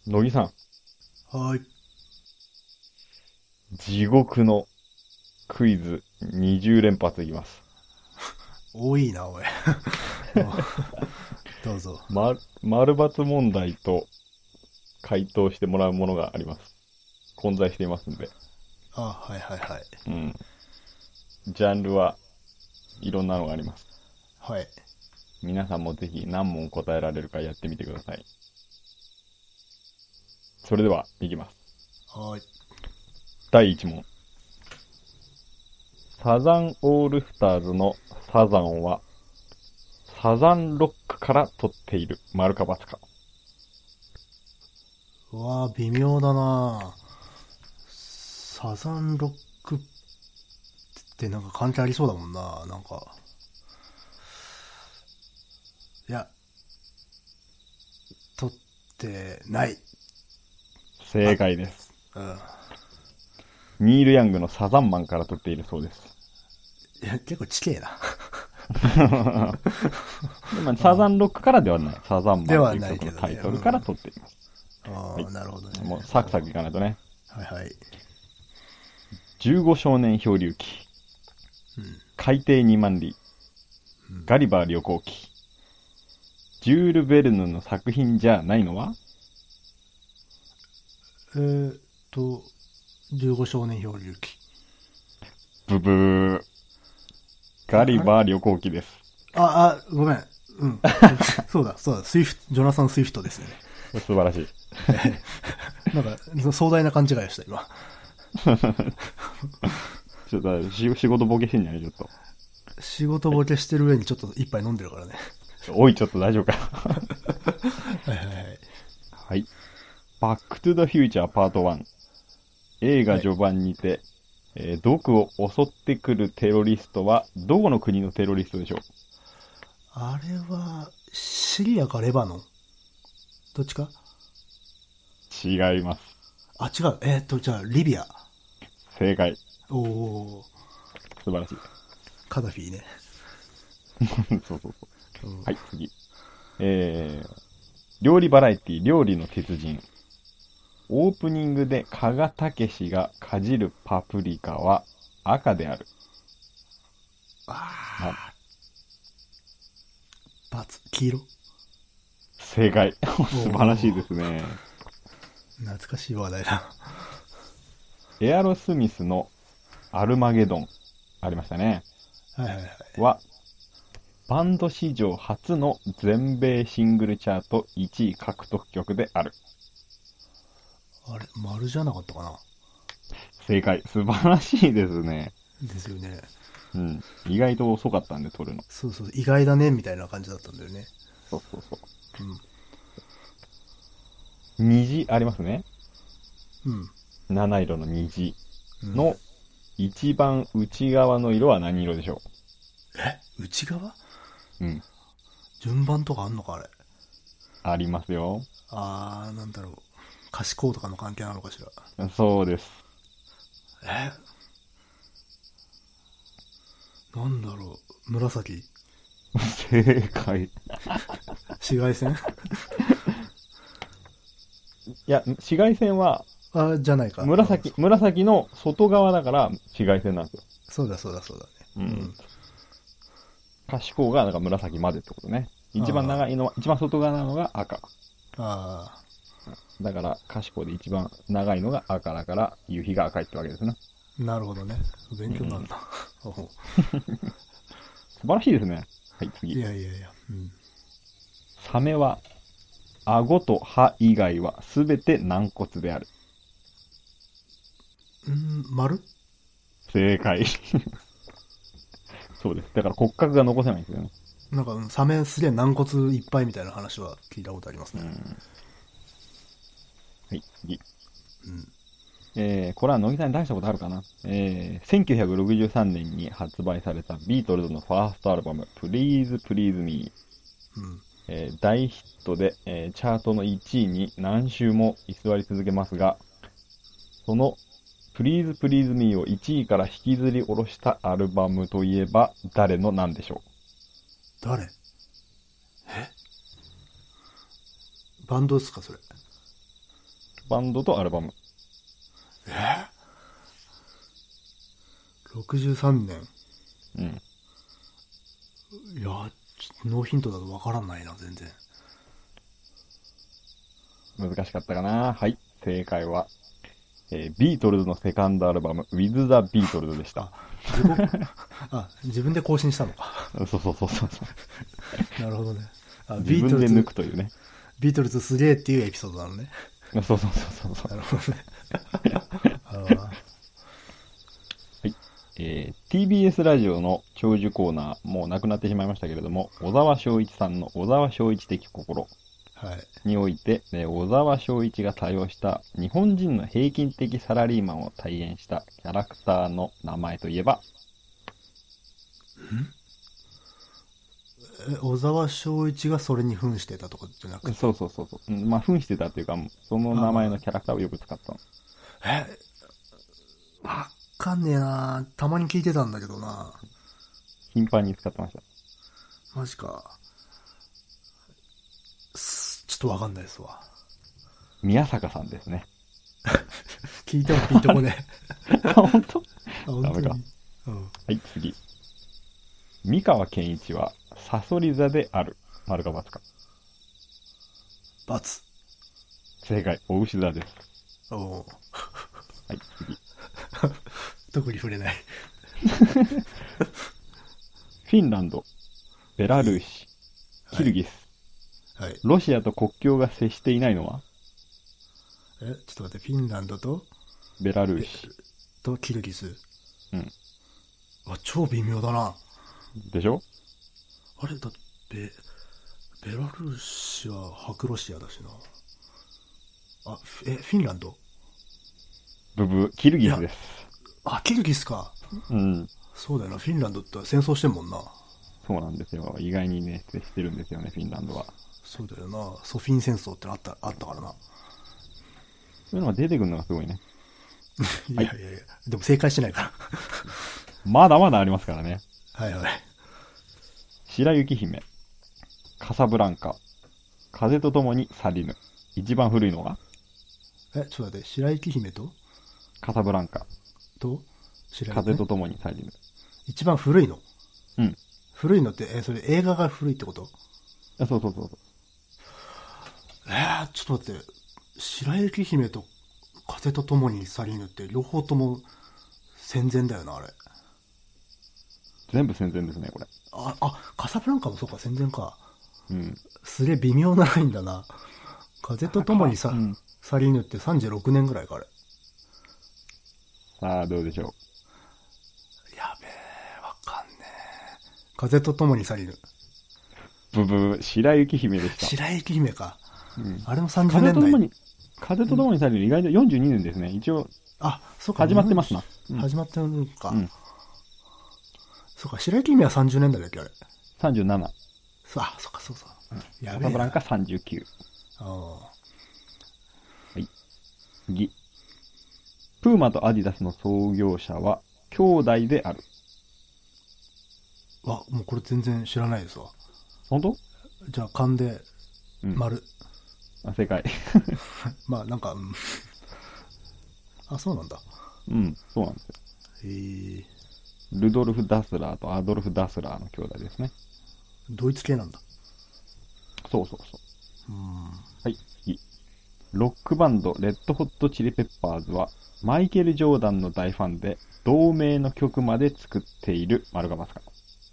乃木さん、 はい。 地獄のクイズ20連発いきます。 多いな、おい。どうぞ。 丸抜問題と回答してもらうものがあります。混在していますんで。 はいはいはい。 うん。ジャンルはいろんなのがあります。 はい。 皆さんもぜひ何問答えられるかやってみてください。それでは、いきます。 はい。 第1問。サザンオールスターズのサザンは、サザンロックから取っている。丸か×か。 うわ微妙だな。サザンロックってなんか関係ありそうだもんな。なんか。いや、取ってない。 正解です。 うん。 ニール・ヤングのサザンマンから取っているそうです。 いや、結構ちけえな。 でもサザンロックからではない。サザンマではンという曲のないけどね。 タイトルから取っています。はい。 なるほどね。 もうサクサクいかないとね。 はいはい。 15少年漂流記。海底2万里。ガリバー旅行記。ジュール・ベルヌの作品じゃないのは？ えーっと、15少年漂流記。 ブブー。ガリバー旅行記です。 ごめん。うん。そうだ。ジョナサン・スイフトですね。 素晴らしい。 なんか、壮大な勘違いをした、今。 ちょっと仕事ボケしてんじゃないちょっと。 仕事ボケしてる上にちょっと一杯飲んでるからね。 おい、ちょっと大丈夫か。 はいはいはい。 はい。バックトゥザフューチャーパート1。映画はい。 序盤にて、毒を襲ってくるテロリストは、どこの国のテロリストでしょあれは、シリアかレバノンどっちか。 う？違います。 違う。じゃあ、リビア。 正解。 おー、 素晴らしい。 カダフィーね。 そうそうそう。 うん。 はい、次。えー、料理バラエティ、料理の鉄人。オープニングで加賀武史がかじるパプリカは赤である。な黄色。 正解。素晴らしいでおー、 すね。 懐かしい話題だ。 エアロスミスのアルマゲドン、ありましたね。 はいはいはい。 は、バンド史上初の全米シングルチャート1位獲得曲である。 あれ、丸じゃなかったかな。 正解。素晴らしいですね。 ですよね。 うん。意外と遅かったんで取るの。 そうそう、意外だね、みたいな感じだったんだよね。 そうそうそうん。 う。虹ありますね。 うん。 七色の虹うん。 の一番内側の色は何色でしょ内側。 う？うん。 順番とかあんのか、あれ。 ありますよ。 なんだろう。可視光とかの関係なのかしら。 そうです。 えなんだろう。紫。 正解。 紫外線。 いや、紫外線はじゃないか。うん。 紫の外側だから紫外線なんですよ。 そうだそうだそうだね。 うん。 うん。 可視光がなんか紫までってことね。一番長いのは、一番外側なのが赤。 あだから、可視光で一番長いのが赤だから、夕日が赤いってわけですね。 なるほどね。勉強になるな。おう素晴らしいですね。はい、次。 いやいやいや。うん。 サメは、顎と歯以外はすべて軟骨である。 丸。 正解。そうです。だから骨格が残せないんですよね。 なんか、サメすげえ軟骨いっぱいみたいな話は聞いたことありますね。 はい、次。 うん。 これは乃木さんに出したことあるかな。1963年に発売されたビートルズのファーストアルバム、Please Please Me。 うん。 大ヒットで、チャートの1位に何週も居座り続けますが、その Please Please Me を1位から引きずり下ろしたアルバムといえば誰のなんでしょ誰？バンドですか、それ。 バンドとアルバム。 63年。 うん。 いや、ノーヒントだとわからないな、全然。 難しかったかな。はい。正解は、ビートルズのセカンドアルバム、With the Beatles でした。 自分で更新したのか。 そうそうそうそう。 なるほどね。 自分で抜くというね。 ビートルズすげえっていうエピソードなのね。 そうそうそうそう。 なるほどね。 はい。TBS ラジオの長寿コーナー、もうなくなってしまいましたけれども、小沢昭一さんの小沢昭一的心において、小沢昭一が多用した日本人の平均的サラリーマンを体現したキャラクターの名前といえば、 小沢昭一がそれに扮してたとかじゃなくて。 そうそうそうそう。まあ、扮してたっていうか、その名前のキャラクターをよく使ったの。 わかんねえな。たまに聞いてたんだけどな。 頻繁に使ってました。 マジか。ちょっとわかんないですわ。 宮坂さんですね。 聞いてもピンとこね。 本当？ ダメか。 はい、次。三河健一はサソリ座である。丸か×か。 ×。 正解、お牛座です。 はい、 次。 特に触れない。 フィンランド、ベラルーシ、キルギス、 はい。 ロシアと国境が接していないのは？ ちょっと待って、フィンランドとベラルーシとキルギス。 うん。 超微妙だな。 でしょ？ あれだって、ベラルーシは白ロシアだしな。フィンランド？ キルギスです。 キルギスか。 うん。 そうだよな、フィンランドって戦争してんもんな。 そうなんですよ。意外にね、接してるんですよね、フィンランドは。 そうだよな、ソフィン戦争ってあったからな。 そういうのが出てくるのがすごいね。 いやいやいや、でも正解してないから。 まだまだありますからね。 はいはい。 白雪姫、カサブランカ、風と共に去りぬ。一番古いのが？ ちょっと待って、白雪姫とカサブランカと風と共に去りぬ。 一番古いの？ うん。 古いのって、それ映画が古いってこと？ そうそうそうそう。 ちょっと待って、白雪姫と風と共に去りぬって両方とも戦前だよな、あれ。 全部戦前ですね、これ。 カサブランカもそうか、戦前か。 うん。 すげえ微妙なラインだな。風と共に去りぬって36年ぐらいか、あれ。 さあ、どうでしょう。やべえ、わかんねえ。風と共に去りぬ。 白雪姫でした。 白雪姫か。 うん、 あれも30年代。 風と共に去りぬ、意外と42年ですね。一応、 そうか。 始まってますな。 始まってるのか。 うん。 そうか、白雪姫は30年代だっけ、あれ。 37。 そっか、そうそう。 やべえ。カサブランカ39。 はい。 次。プーマとアディダスの創業者は兄弟である。 もうこれ全然知らないですわ。 本当？ じゃあ、勘で、丸。 正解。 まあ、なんか、そうなんだ。 うん、そうなんですよ。ルドルフ・ダスラーとアドルフ・ダスラーの兄弟ですね。 ドイツ系なんだ。 そう。はい、次。ロックバンド、レッドホットチリペッパーズは、マイケル・ジョーダンの大ファンで、同名の曲まで作っている。丸がますか？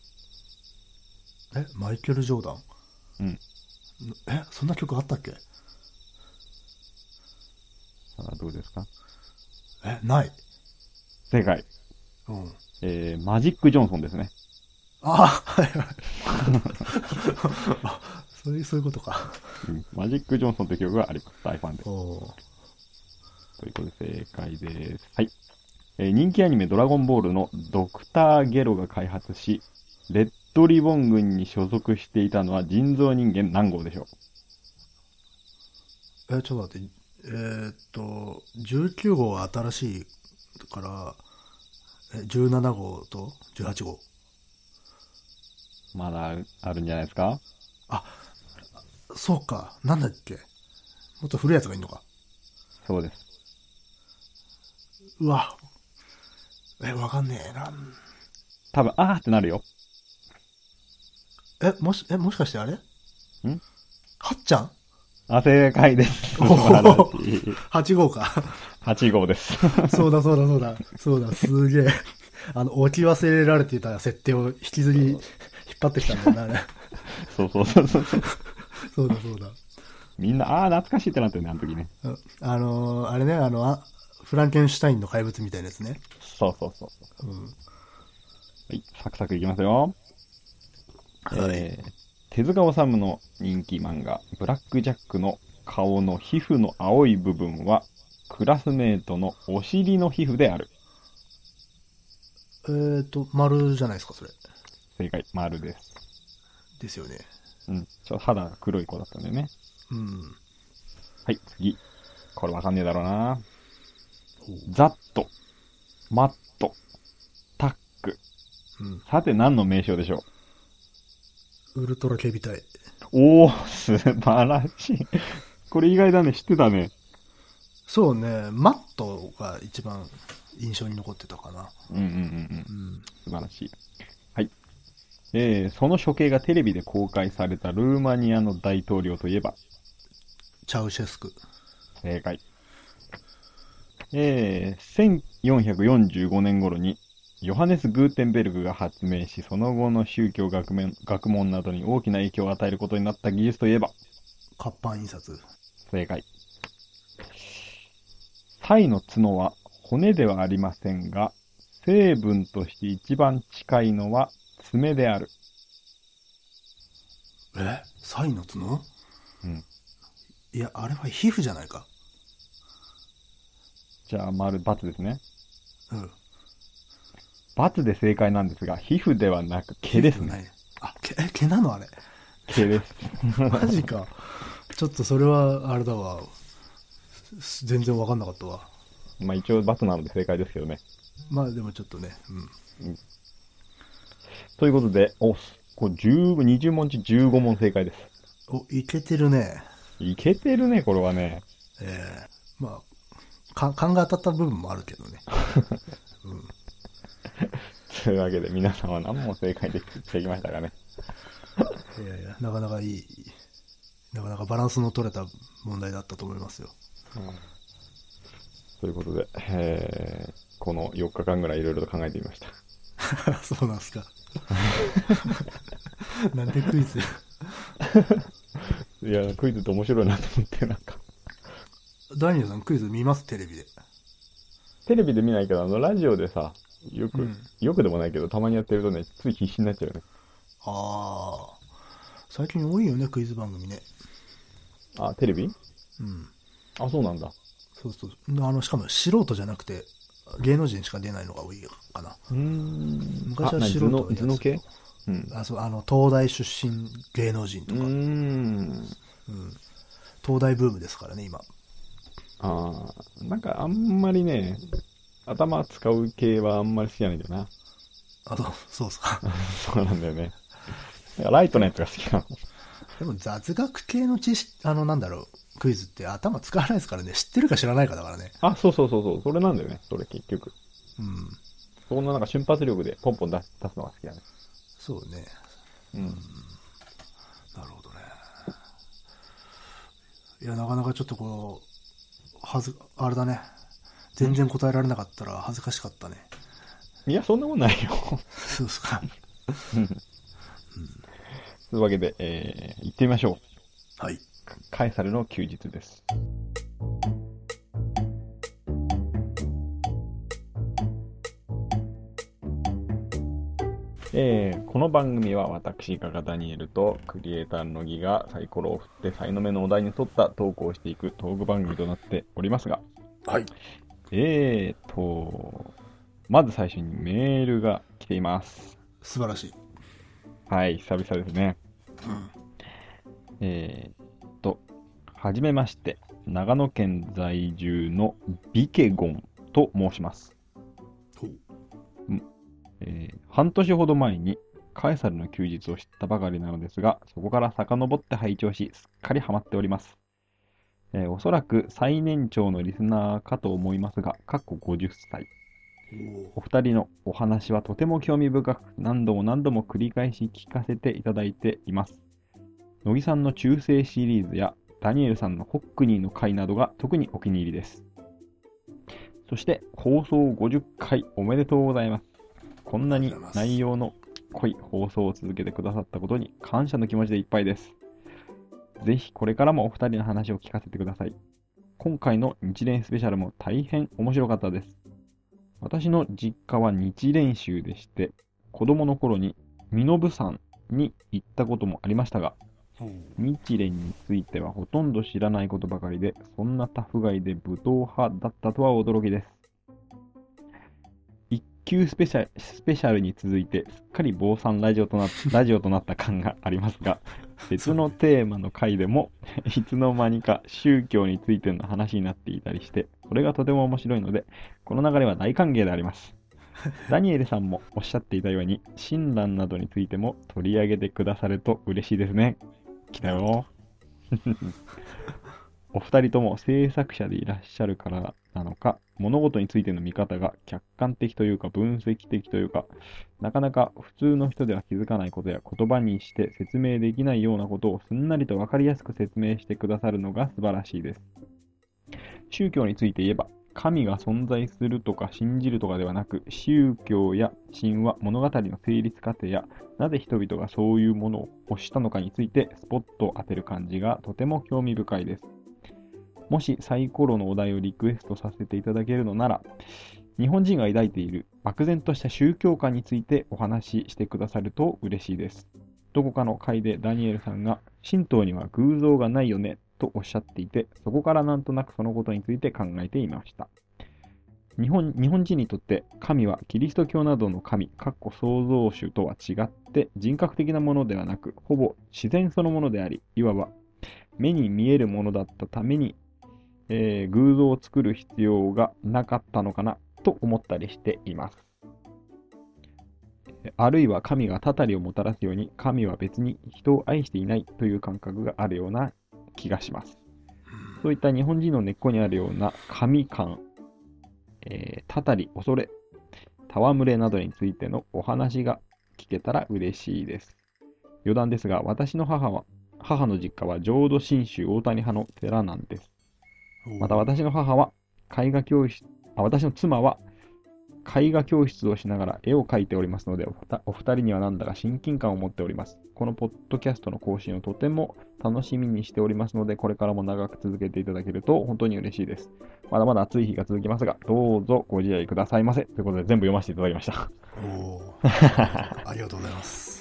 マイケル・ジョーダン？ うん。 そんな曲あったっけ？ さあ、どうですか？ ない。 正解。 うん。 マジック・ジョンソンですね。 はいはい。そういうことか。 マジック・ジョンソンという曲があります。大ファンで。 ということで正解です。はい。人気アニメドラゴンボールのドクター・ゲロが開発し、レッドリボン軍に所属していたのは人造人間何号でしょう？ちょっと待って。19号は新しいから、17号と18号。 まだあるんじゃないですか？ そうか。なんだっけ？もっと古いやつがいいのか。 そうです。 うわ。わかんねえな。 多分、あーってなるよ。 もしかしてあれんはっちゃんあ、正解です。素お晴らおしい。 8号か。 8号です。 そうだそうだそうだ。そうだ、すげえ。置き忘れられていた設定を引きずり、引っ張ってきたんだよな、あれ。 そうそうそうそう。 そうだそうだ。 みんな、あー懐かしいってなってるね、あの時ね。 あれね、フランケンシュタインの怪物みたいなやつね。 そうそうそうそう。 うん。 はい、サクサクいきますよ。 はい。 手塚治虫の人気漫画、ブラックジャックの顔の皮膚の青い部分は、クラスメートのお尻の皮膚である。 丸じゃないですか、それ。 正解、丸です。 ですよね。 うん。肌が黒い子だったんだよね。 うん。 はい、次。これわかんねえだろうな。 ほう。 ザット、マット、タック。 うん。 さて何の名称でしょウルトラ警備隊。 う？おー、素晴らしい。これ意外だね、知ってたね。 そうね、マットが一番印象に残ってたかな。 うんうんうんうん。 うん。 素晴らしい。はい。その処刑がテレビで公開されたルーマニアの大統領といえば、 チャウシェスク。 正解。1445年頃に、ヨハネス・グーテンベルグが発明し、その後の宗教学問などに大きな影響を与えることになった技術といえば、 活版印刷。 正解。サイの角は骨ではありませんが、成分として一番近いのは爪である。 サイの角？ うん。 いや、あれは皮膚じゃないか。 じゃあ、×ですね。 うん。 ×で正解なんですが、皮膚ではなく毛ですね。 皮膚ない。毛なのあれ。 毛です。 マジか。ちょっとそれは、あれだわ。全然わかんなかったわ。 まあ一応×なので正解ですけどね。 まあでもちょっとね、 うん。ということで、これ20問中15問正解です。 いけてるね。 いけてるね、これはね。 まあ、勘が当たった部分もあるけどね。うん。 というわけで、皆さんは何問正解できましたかね。 いやいや、なかなかなかなかバランスの取れた問題だったと思いますよ。 ということで、この4日間ぐらいいろいろと考えてみました。 そうなんすか。なんでクイズ？ いや、クイズって面白いなと思って、なんか。 ダニエルさんクイズ見ます？テレビで。 テレビで見ないけど、ラジオでさ、よく、 うん。 よくでもないけど、たまにやってるとね、つい必死になっちゃうよね。 ああ。最近多いよね、クイズ番組ね。 あ、テレビ？ うん。 あ、そうなんだ。 そうそう。しかも素人じゃなくて、芸能人しか出ないのが多いかな。昔は素人が図の系？うん。 そう、東大出身芸能人とか。東大ブームですからね、今。 なんかあんまりね、頭使う系はあんまり好きじゃないんだよな。 そうっすか。 そうなんだよね。ライトなやつが好きなの。 でも雑学系の知識、なんだろう、クイズって頭使わないですからね。知ってるか知らないかだからね。 あ、そうそうそうそう。それなんだよね。それ結局。 うん。 そんななんか瞬発力でポンポン出すのが好きだね。 そうね。 うん。 なるほどね。いや、なかなかちょっとあれだね。全然答えられなかったら恥ずかしかったね。 いや、そんなもんないよ。 そうっすか。 というわけで、行ってみましょはい。 う。カエサルの休日です。この番組は私、ガガダニエルとクリエイターのギがサイコロを振ってサイの目のお題に沿ったトークをしていくトーク番組となっておりますが、 はい。 まず最初にメールが来ています。 素晴らしい。 はい、久々ですね。はじめまして、長野県在住のビケゴンと申します。半年ほど前にカエサルの休日を知ったばかりなのですが、そこから遡って拝聴し、すっかりハマっております。 おそらく最年長のリスナーかと思いますが、かっこ50歳。お二人のお話はとても興味深く、何度も何度も繰り返し聞かせていただいています。乃木さんの中世シリーズやダニエルさんのホックニーの回などが特にお気に入りです。そして放送50回おめでとうございます。こんなに内容の濃い放送を続けてくださったことに感謝の気持ちでいっぱいです。ぜひこれからもお二人の話を聞かせてください。今回の日蓮スペシャルも大変面白かったです。私の実家は日蓮宗でして、子供の頃に身延山に行ったこともありましたが、日蓮についてはほとんど知らないことばかりで、そんなタフガイで武闘派だったとは驚きです。一級スペシャルに続いてすっかり坊さんラジオとなった感がありますが、別のテーマの回でもいつの間にか宗教についての話になっていたりして、それがとても面白いので、この流れは大歓迎であります。ダニエルさんもおっしゃっていたように、親鸞などについても取り上げてくださると嬉しいですね。来たよ。お二人とも制作者でいらっしゃるからなのか、物事についての見方が客観的というか分析的というか、なかなか普通の人では気づかないことや言葉にして説明できないようなことをすんなりと分かりやすく説明してくださるのが素晴らしいです。宗教について言えば、神が存在するとか信じるとかではなく、宗教や神話、物語の成立過程や、なぜ人々がそういうものを欲したのかについてスポットを当てる感じがとても興味深いです。もしサイコロのお題をリクエストさせていただけるのなら、日本人が抱いている漠然とした宗教観についてお話ししてくださると嬉しいです。どこかの回でダニエルさんが、神道には偶像がないよねとおっしゃっていて、そこからなんとなくそのことについて考えていました。日本人にとって神はキリスト教などの神、創造主とは違って人格的なものではなく、ほぼ自然そのものであり、いわば目に見えるものだったために、偶像を作る必要がなかったのかなと思ったりしています。あるいは神がたたりをもたらすように、神は別に人を愛していないという感覚があるような気がします。そういった日本人の根っこにあるような神観、たたり、恐れ、戯れなどについてのお話が聞けたら嬉しいです。余談ですが、私の母の実家は浄土真宗大谷派の寺なんです。また私の妻は絵画教室をしながら絵を描いておりますので、お二人にはなんだか親近感を持っております。このポッドキャストの更新をとても楽しみにしておりますので、これからも長く続けていただけると本当に嬉しいです。まだまだ暑い日が続きますが、どうぞご自愛くださいませ。ということで全部読ませていただきました。 ありがとうございます。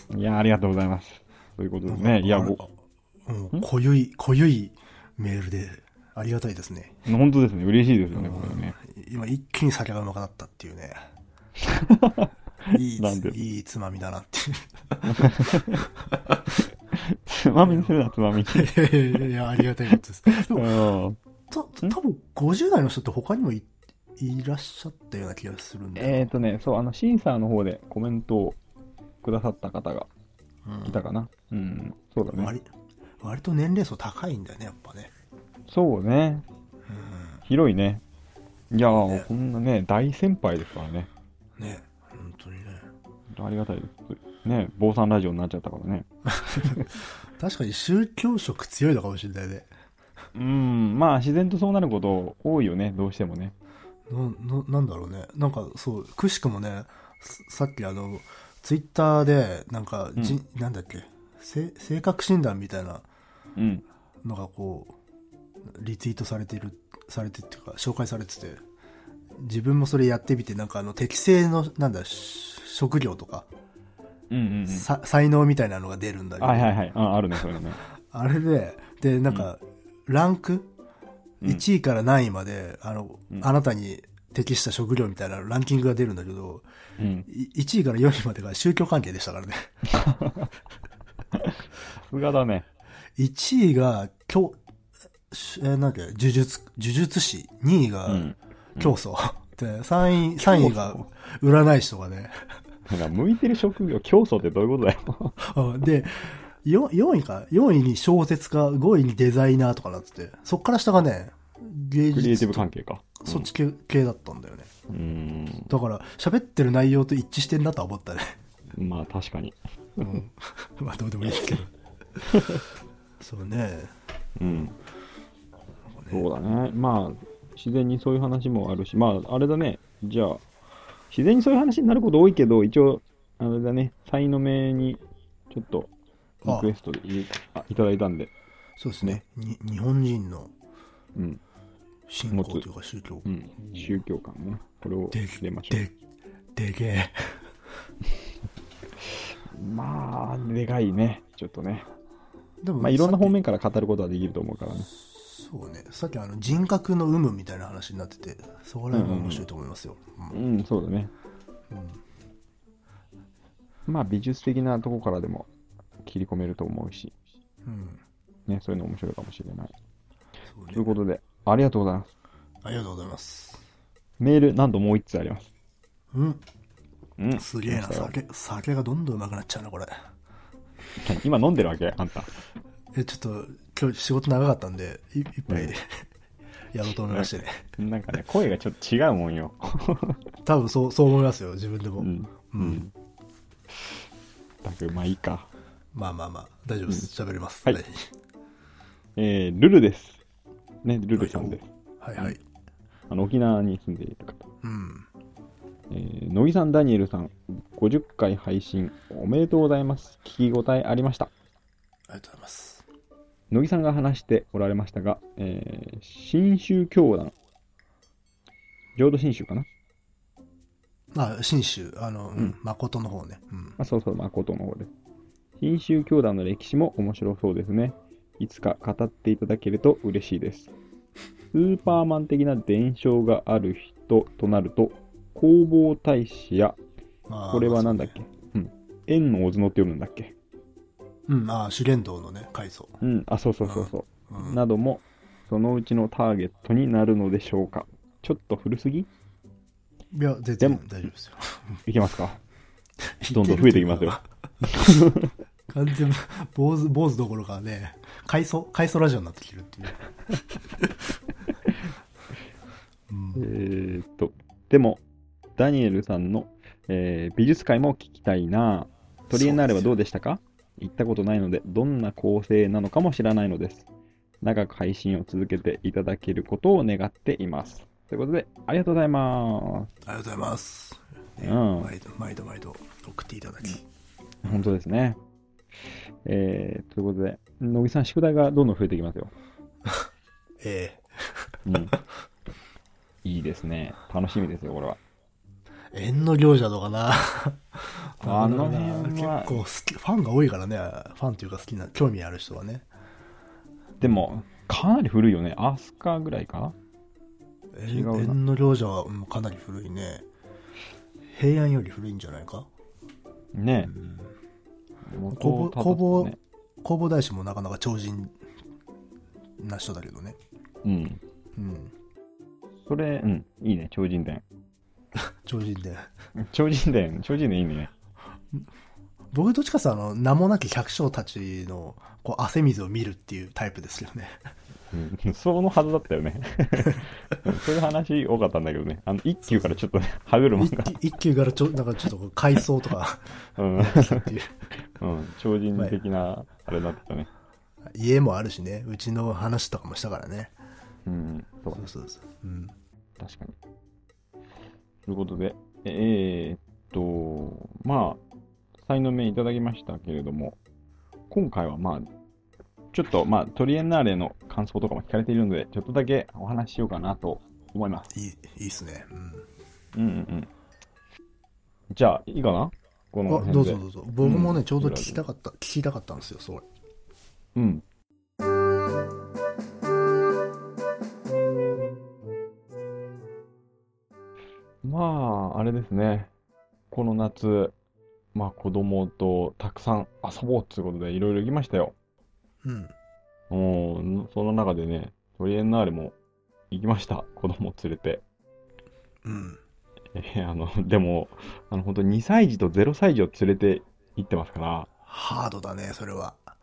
いや、ありがとうございます。ということでね、 濃ゆいメールで、ありがたいですね。 本当ですね。嬉しいですよね、これね。 今一気に酒がうまくなったっていうね。いいつまみだなっていう。 つまみにするな、つまみに。 いや、ありがたいことです。でも多分50代の人って他にも いらっしゃったような気がするんで。 そう、シーサーの方でコメントをくださった方がいたかな。そうだね。 割と年齢層高いんだよね、やっぱね。 そうね。広いね。いやー、ね、こんなね、大先輩ですからね。 ね、本当にね。 ありがたいです。ね、坊さんラジオになっちゃったからね。 確かに宗教色強いのかもしれないね。 まあ自然とそうなること多いよね、どうしてもね。 なんだろうね。なんかそう、くしくもね、さっきツイッターで、なんか、なんだっけ、性格診断みたいなのがこう、リツイートされてっていうか、紹介されてて、自分もそれやってみて、なんか適正の、職業とか、才能みたいなのが出るんだけど。 はいはいはい。あるね、それね。 あれで、なんか、ランク、1位から何位まで、あなたに適した職業みたいなランキングが出るんだけど、1位から4位までが宗教関係でしたからね。 さすがだね。 1位が、なんか呪術師、2位が教祖、で3位が占い師とかね。 なんか向いてる職業、教祖ってどういうことだよ。 で、 4位か。4位に小説家、5位にデザイナーとかなってて、そっから下がね、芸術。 クリエイティブ関係か。 そっち系だったんだよね。 うん。 だから、喋ってる内容と一致してんなとは思ったね。 まあ確かに。 うん。まあどうでもいいですけど。そうね。 うん。そうだね。まあ、自然にそういう話もあるし、まあ、あれだね。じゃあ、自然にそういう話になること多いけど、一応、あれだね。サイの目に、ちょっと、リクエストでいただいたんで。 そうですね。日本人の、 うん。 信仰というか宗教。 うん。宗教観ね。これを入れましょう。 でけえ。 まあ、でかいね。ちょっとね。 でもまあ、いろんな方面から語ることはできると思うからね。 そうね。さっき人格の有無みたいな話になってて、そこら辺が面白いと思いますよ。 うん、そうだね。まあ、美術的なとこからでも切り込めると思うし、ね、そういうの面白いかもしれない。そうね、ということで、ありがとうございます。 ありがとうございます。 メール、なんともう1つあります。 すげえな、酒がどんどん上手くなっちゃうな、これ。 今飲んでるわけあんた。 ちょっと、今日仕事長かったんで、一杯やろうと思いましてね。 なんかね、声がちょっと違うもんよ。 多分そう思いますよ、自分でも。 だけど、まあいいか。 まあ、大丈夫です。喋ります。 はい。ルルです。ね、ルルさんです。 はいはい。 沖縄に住んでいる方。乃木さん、ダニエルさん、50回配信おめでとうございます。聞き応えありました。 ありがとうございます。 乃木さんが話しておられましたが、新宗教団、浄土真宗かな。 真宗、誠の方ね。 そうそう、誠の方です。新宗教団の歴史も面白そうですね。いつか語っていただけると嬉しいです。スーパーマン的な伝承がある人となると、弘法大師や、これはなんだっけ、円の大角って読むんだっけ。 修験道のね、階層。 そう。なども、そのうちのターゲットになるのでしょうか。ちょっと古すぎ？ いや、全然大丈夫ですよ。 いけますか？どんどん増えていきますよ。 完全坊主どころかね、階層ラジオになってきてるっていう。でも、ダニエルさんの、美術界も聞きたいな。トリエンナーレはどうでしたか？行ったことないので、どんな構成なのかも知らないのです。長く配信を続けていただけることを願っています。ということで、ありがとうございます。 ありがとうございます。毎度送っていただき。 本当ですね。ということで、乃木さん、宿題がどんどん増えていきますよ。いいですね。楽しみですよ、これは。 縁の行者とかな。 あの辺は結構好き、ファンが多いからね。ファンっていうか興味ある人はね。 でも、かなり古いよね。アスカぐらいか？ 違うな。縁の行者はかなり古いね。平安より古いんじゃないか？ ねえ。 弘法大師もなかなか超人な人だけどね。 それ、いいね、超人伝。 超人伝いいね。 僕どっちかさ、名もなき百姓たちの汗水を見るっていうタイプですよね。 そのはずだったよね。そういう話多かったんだけどね。一級からちょっとね、歯車が。 一級からなんかちょっと階層とか、 超人的な、あれになってたね。 家もあるしね、うちの話とかもしたからね。 そう。確かに。ということで、まあ、才能名いただきましたけれども、今回はちょっとトリエンナーレの感想とかも聞かれているので、ちょっとだけお話ししようかなと思います。 いいっすね。 じゃあ、いいかな？この辺で。 どうぞ。僕もね、ちょうど聞きたかったんですよ、それ。 あれですね。この夏、子供とたくさん遊ぼうということでいろいろ行きましたよ。その中でね、トリエンナーレも行きました。子供を連れて。でも、本当に2歳児と0歳児を連れて行ってますから。 ハードだね、それは。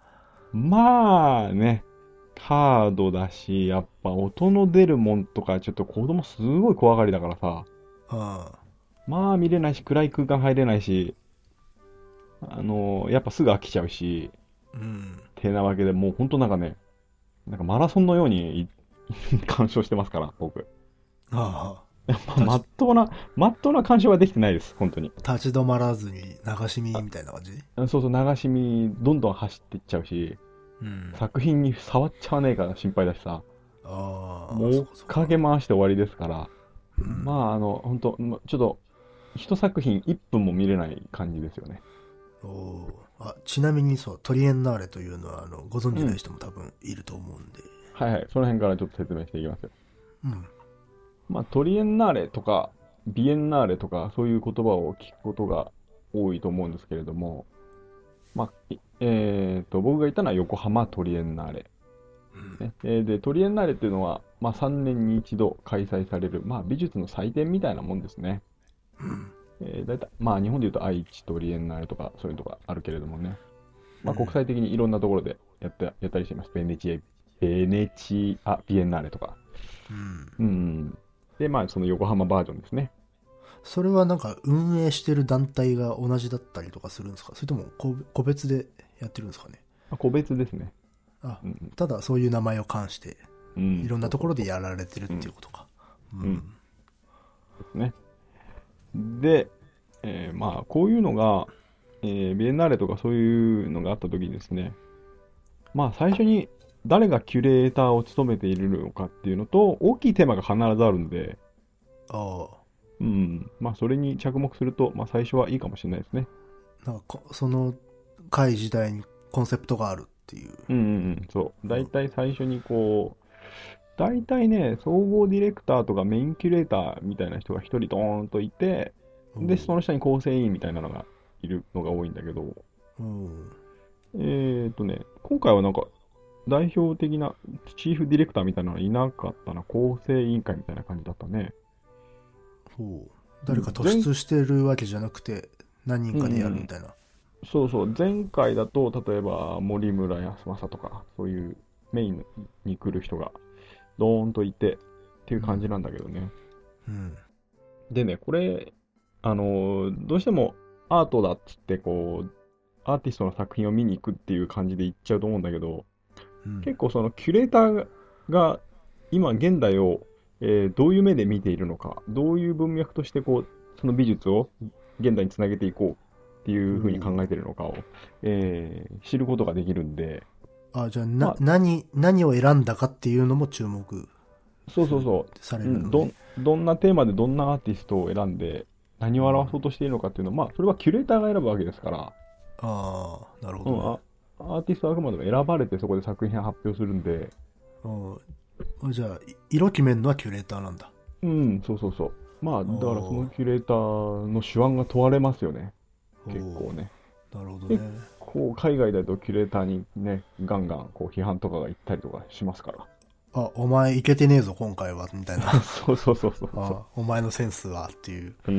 まあね、カードだし、やっぱ音の出るもんとか、ちょっと子供すごい怖がりだからさ、 あまあ見れないし、暗い空間入れないし、やっぱすぐ飽きちゃうし、 あ、うん。 てなわけでもうほんとなんかね、なんかマラソンのように鑑賞してますから、僕。 ああ、 まあ、まっとうな鑑賞はできてないです、本当に。 立ち止まらずに流し見みたいな感じ。 そうそう、流し見、どんどん走っていっちゃうし、 うん。 作品に触っちゃわねえから心配だしさ、 ああ、 もう追っそっかそっか。 かけ回して終わりですから、 うん。 まあ、本当ちょっと、一作品1分も見れない感じですよね。 おーあ、ちなみにそう、トリエンナーレというのは、ご存知ないうん。 人も多分いると思うんで。 はいはい。その辺からちょっと説明していきますよ。 うん。 まあ、トリエンナーレとか、ビエンナーレとか、そういう言葉を聞くことが多いと思うんですけれども、まあ、僕が言ったのは横浜トリエンナーレ。 うん。 ね。で、トリエンナーレっていうのは、まあ、3年に一度開催される、まあ、美術の祭典みたいなもんですね。 うん。 だいたい、まあ、日本で言うと愛知トリエンナーレとか、そういうのがあるけれどもね。まあ、国うん。 際的にいろんなところでやったりしています。ベネチアビエンナーレとか。 うん。 うん。で、まあ、その横浜バージョンですね。 それはなんか運営してる団体が同じだったりとかするんですか？それとも個別でやってるんですかね？ まあ、個別ですね。 あ、 うん。 ただそういう名前を冠して、 うん。 いろんなところでそうそうそやられてるっう。うん。 ていうことか。ううん。 ん。 ですね。で、まあ、こういうのが、ビエンナーレとかそういうのがあった時にですね、まあ、最初に誰がキュレーターを務めているのかっていうのと、大きいテーマが必ずあるんで、 ああ。 うん。まあ、それに着目すると、まあ、最初はいいかもしれないですね。 なんかその会時代にコンセプトがあるっていう。 うんうんうん。そう。 うん。 大体最初にこう、大体ね、総合ディレクターとかメインキュレーターみたいな人が一人ドーンといて、で、その下に構成員みたいなのがいるのが多いんだけど、 うん。 今回はなんか代表的なチーフディレクターみたいなのはいなかったな。構成委員会みたいな感じだったね。 ほう。 うん。 誰か突出してるわけじゃなくて、何人うんうかでやるみん。 たいな。 そうそう。前回だと、例えば森村康政とか、そういうメインに来る人がドーンといてっていううん。 感じなんだけどね。 うん。 でね、これ、どうしてもアートだっつって、こう、アーティストの作品を見に行くっていう感じで行っちゃうと思うんだけど、 うん。 結構そのキュレーターが今現代を、どういう目で見ているのか、どういう文脈としてこう、その美術を現代につなげていこうっていおうふうに考えお。 ているのかを、知ることができるんで、 あ、じゃあ、 まあ、 何を選んだかっていうのも注目する、 そうそうそされう、うん、 るのね。 どんなテーマでどんなアーティストを選んで、何を表うん。 そうとしているのかっていうのは、まあ、それはキュレーターが選ぶわけですから、 ああ、なるほうん、 どね。 アーティストはあくまでも選ばれてそこで作品を発表するんで、 うん。じゃあ、色決めるのはキュレーターなんだ。 うん、そうそうそう。まあ、 おだからそのお。 キュレーターの手腕が問われますよね。 おお。 結構ね。 なるほど結ね。 構海外だとキュレーターにね、ガンガンこう批判とかが言ったりとかしますから。 あ、お前いけてねえぞ、今回は、みたいな。 そうそうそうそうそあ、お前のセンスは、っていう。 う。うん。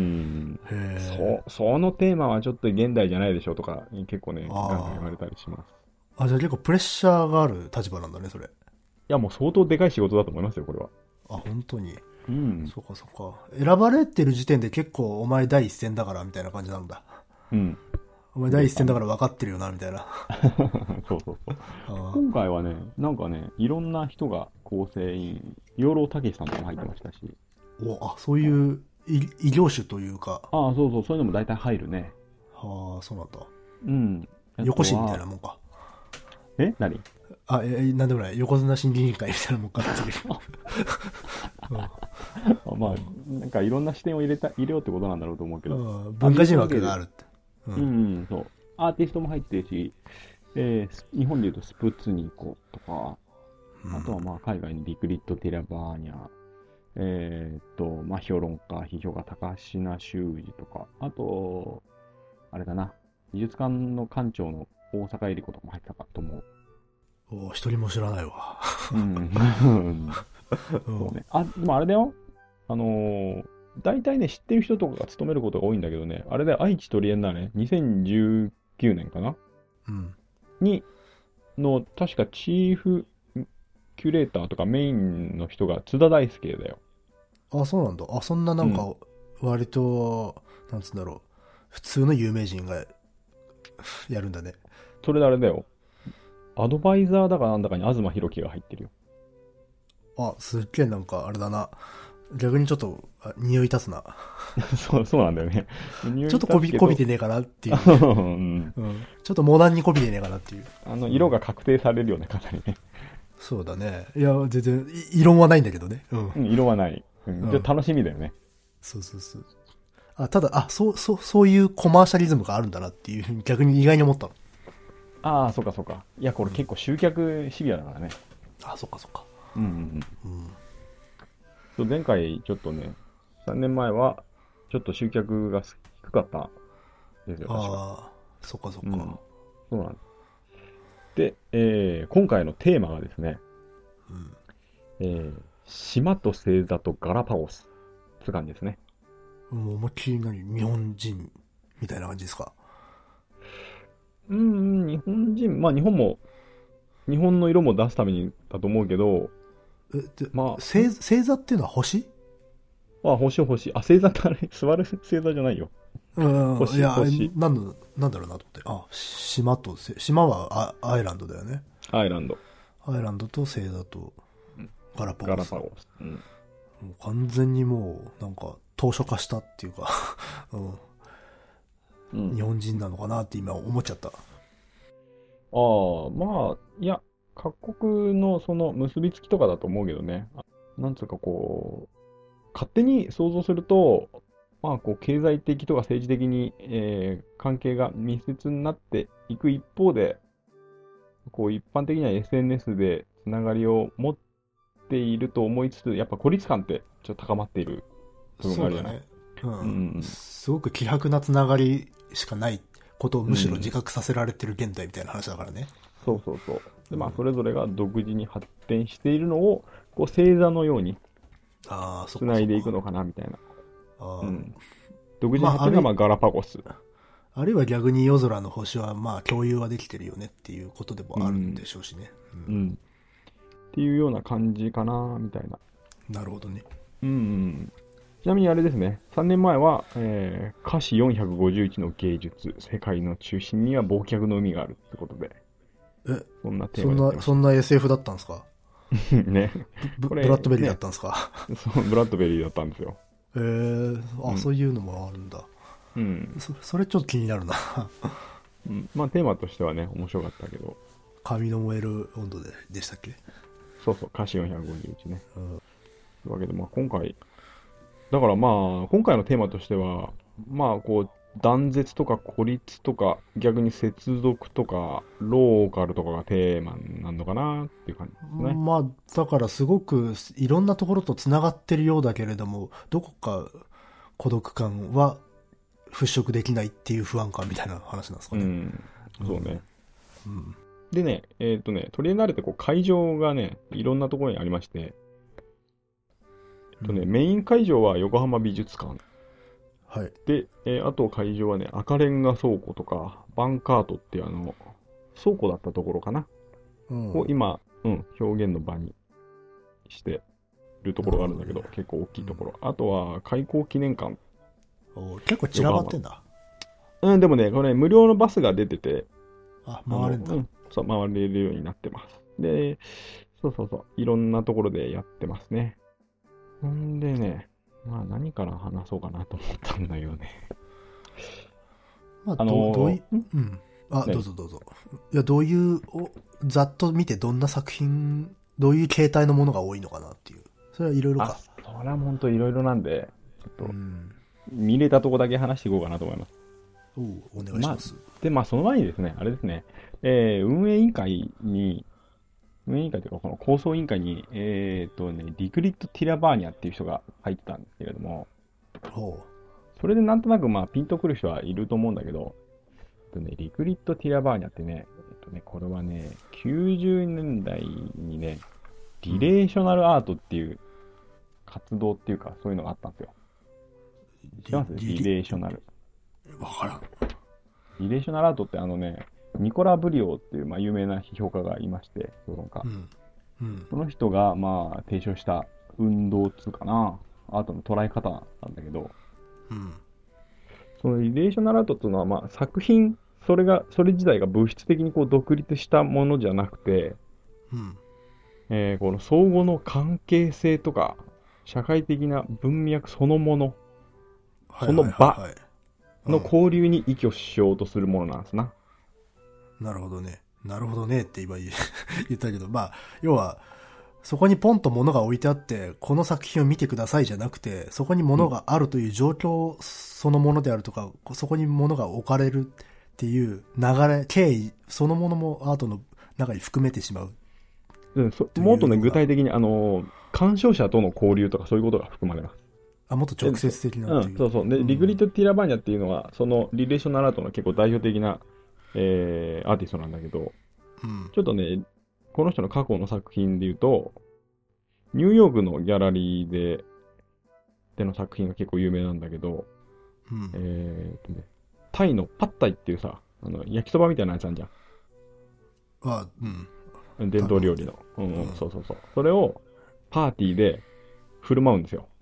へえ。 そのテーマはちょっと現代じゃないでしょとか、結構ね、ガンガン言われあたりします。 あ。あ、じゃあ結構プレッシャーがある立場なんだね、それ。 いや、もう相当でかい仕事だと思いますよ、これは。 あ、本当に。 うん。 そうかそうか。選ばれてる時点で結構お前第一線だからみたいな感じなんだ。 うん。 お前第で、 一線だから分かってるよな、みたいな。 そうそうそう。 あ今回はね、なんかね、いろんな人が構成員、養老たけしさんとかも入ってましたし、 そういう異業種というか、 ああ、そうそう、そういうのも大体入るね。 はあ、そうなんだ。 うん。あ横審みたいとは、 なもんか。 何あ、なんでもない。横綱審議委員会みたいなもんかっていう。 まあ、なんかいろんな視点を入れようってことなんだろうと思うけど。 文化人そういうわけで、 枠があるって。ううん。 ん、そう。アーティストも入ってるし、日本で言うとスプツニコとか、あとはまあ海外にリクリット・ティラバーニャ、まあ評論家、批評家、高階修二とか、あと、あれだな、美術館の館長の大阪恵理子とかも入ってたかと思う。 一人も知らないわ。 うん。 うん。 そうね。あ、でもあれだよ。大体ね、知ってる人とかが勤めることが多いんだけどね、あれだよ、愛知トリエンナーレ、2019年かなうん。 に、 の、確かチーフキュレーターとかメインの人が津田大介だよ。 あ、そうなんだ。あ、そんななんか、割と、なんつうんだろう。普通の有名人がやるんだね。 それであれだよ。アドバイザーだかなんだかに東博樹が入ってるよ。 あ、すっげえなんか、あれだな。逆にちょっと、匂い立つな。 そうなんだよね。 ちょっとこびてねえかなっていう。 うんうん。ちょっとモダンにこびてねえかなっていう。 色が確定されるよね、かなりね。 そうだね。いや、全然、異論はないんだけどね。 うん。色はない。じゃ楽しみだよね。 そうそうそう。ただ、そういうコマーシャリズムがあるんだなっていうふうに逆に意外に思ったの。 ああ、そうかそうか。いや、これ結構集客シビアだからね。 そっかそっか。 前回ちょっとね、3年前はちょっと集客が低かったですよ、確か。 そっかそっか。 そうなんで、今回のテーマがですね、島と星座とガラパゴスって感じですね。 もう思いっきり日本人みたいな感じですか。 日本人、まあ日本の色も出すためにだと思うけど、 星座っていうのは星？ 星。星座ってあれ、座る星座じゃないよ。 星。なんだろうなと思って。島はアイランドだよね。 アイランドと星座とガラパゴス。 もう完全にもう、なんか、島嶼化したっていうか、日本人なのかなって今思っちゃった。 いや、各国のその結びつきとかだと思うけどね。なんつうかこう、勝手に想像すると、経済的とか政治的に、関係が密接になっていく一方で、一般的には SNS でつながりを持っていると思いつつ、やっぱ孤立感ってちょっと高まっている部分があるじゃない。 すごく希薄なつながりしかないことをむしろ自覚させられてる現代みたいな話だからね。 そう。で、それぞれが独自に発展しているのを、星座のように、つないでいくのかな、みたいな。独自に発展がガラパゴス。 あるいは逆に夜空の星は共有はできてるよねっていうことでもあるんでしょうしね。 っていうような感じかな、みたいな。 なるほどね。 ちなみにあれですね、3年前は、華氏451の芸術、世界の中心には忘却の海があるってことで。そんなテーマでやってました。 そんな SF だったんですか？ ね。 ブラッドベリーだったんですか？ そう、ブラッドベリーだったんですよ。 そういうのもあるんだ。それちょっと気になるな。 テーマとしてはね、面白かったけど。 髪の燃える温度でしたっけ？ そう、華氏451ね。というわけで、今回、だから今回のテーマとしては、断絶とか孤立とか、逆に接続とか、ローカルとかがテーマになるのかなっていう感じですね。 だからすごくいろんなところと繋がってるようだけれども、どこか孤独感は払拭できないっていう不安感みたいな話なんですかね。 そうね。でね、トリエンナーレって会場がね、いろんなところにありまして、メイン会場は横浜美術館。 はい。 で、あと会場はね、赤レンガ倉庫とか、バンカートっていう倉庫だったところかな。を今、表現の場にしてるところがあるんだけど、結構大きいところ。あとは、開港記念館。 結構散らばってんだ。 でもね、これ無料のバスが出てて、 回れんだ。 そう、回れるようになってます。で、そう、いろんなところでやってますね。んでね、何から話そうかなと思ったんだけどね。 どういう、どうぞ。いや、ざっと見てどんな作品、どういう形態のものが多いのかなっていう。それはいろいろか。 それは本当いろいろなんで、ちょっと、見れたとこだけ話していこうかなと思います。 お願いします。 で、その前にですね、あれですね、運営委員会というか、この構想委員会に、リクリット・ティラバーニャっていう人が入ってたんですけれども、それでなんとなくピンとくる人はいると思うんだけど、リクリット・ティラバーニャってね、これはね、90年代にね、リレーショナルアートっていう活動っていうか、そういうのがあったんですよ。知ってます？リレーショナル。 わからん。 リレーショナルアートってニコラ・ブリオっていう、まあ、有名な批評家がいまして、評論家。その人が、まあ、提唱した運動っつうかな、アートの捉え方なんだけど、そのリレーショナルアートっていうのは、まあ、作品、それ自体が物質的にこう独立したものじゃなくて、この相互の関係性とか、社会的な文脈そのもの、その場の交流に依拠しようとするものなんですな。 なるほどね。なるほどねって今言ったけど、まあ、要は、そこにポンと物が置いてあって、この作品を見てくださいじゃなくて、そこに物があるという状況そのものであるとか、そこに物が置かれるっていう流れ、経緯そのものもアートの中に含めてしまう。 もっとね、具体的に、鑑賞者との交流とかそういうことが含まれます。 もっと直接的なっていう。 そうそう。で、リグリット・ティラバーニャっていうのは、そのリレーショナルアートの結構代表的な、アーティストなんだけど、ちょっとね、この人の過去の作品で言うと、ニューヨークのギャラリーでの作品が結構有名なんだけど、タイのパッタイっていうさ、焼きそばみたいなやつあるじゃん。伝統料理の。そうそうそう。それをパーティーで振る舞うんですよ。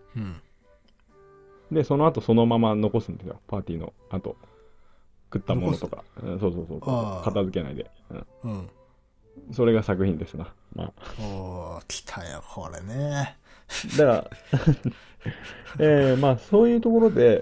で、その後そのまま残すんですよ。パーティーの後。食ったものとか。そうそうそう。片付けないで。それが作品ですな。まあ。来たよ、これね。 だから、まあそういうところで、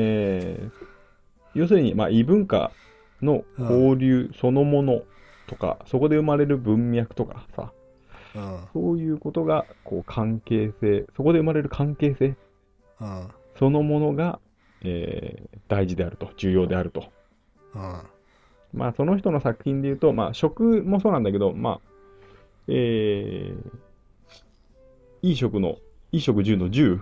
要するに、まあ異文化の交流そのものとか、そこで生まれる文脈とかさ、そういうことが、こう関係性、そこで生まれる関係性、そのものが、大事であると、重要であると。まあその人の作品で言うと、まあ食もそうなんだけど、まあ、衣食住の住、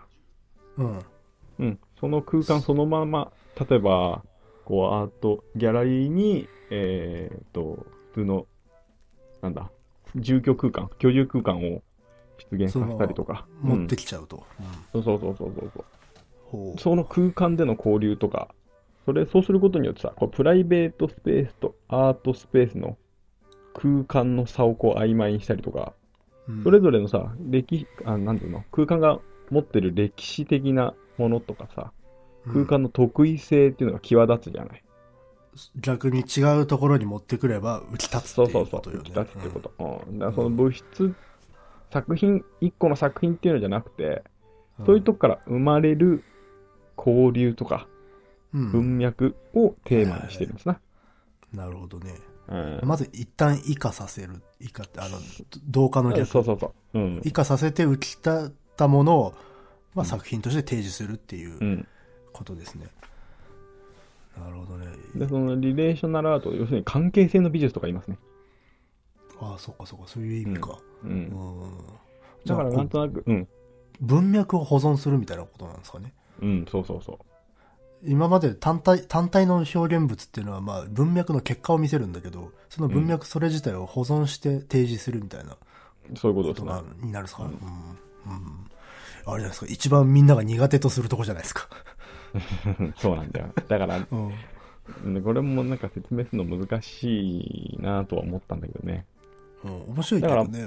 その空間そのまま、例えば、こうアートギャラリーに、普通の、なんだ、居住空間を出現させたりとか。 持ってきちゃうと。 そうそうそうそうそう。その空間での交流とか、そうすることによってさ、こうプライベートスペースとアートスペースの空間の差をこう曖昧にしたりとか、それぞれのさ、なんていうの、空間が持ってる歴史的なものとかさ、空間の特異性っていうのが際立つじゃない。 逆に違うところに持ってくれば浮き立つっていうことよね。 浮き立つってこと。だからその物質、一個の作品っていうのじゃなくて、そういうとこから生まれる交流とか、文脈をテーマにしてるんですな。 なるほどね。まず一旦異化させる。異化って、同化の略。異化させて浮き立ったものを、まあ、作品として提示するっていうことですね。なるほどね。 で、そのリレーショナルアート、要するに関係性の美術とか言いますね。 ああ、そっかそっか、そういう意味か。 だからなんとなく、 文脈を保存するみたいなことなんですかね。 そうそうそう。 今まで単体の表現物っていうのは、まあ、文脈の結果を見せるんだけど、その文脈それ自体を保存して提示するみたいな、 そういうことですね。 になるんですか。あれじゃないですか。一番みんなが苦手とするとこじゃないですか。 そうなんだよ。だから、これもなんか説明するの難しいなとは思ったんだけどね。 面白いけどね。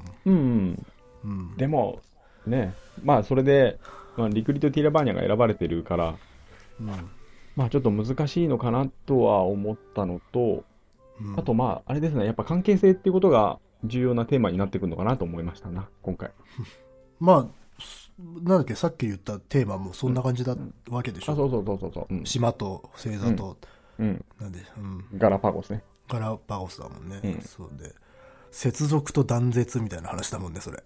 でも、ね、まあそれで、まあ、リクリット・ティラバーニャが選ばれてるから、まあちょっと難しいのかなとは思ったのと、あとまああれですね、やっぱ関係性っていうことが重要なテーマになってくるのかなと思いましたな、今回。 まあ、なんだっけ、さっき言ったテーマもそんな感じだわけでしょ。 そう。 島と星座と、なんで、 ガラパゴスね。 ガラパゴスだもんね。そうで。接続と断絶みたいな話だもんね、それ。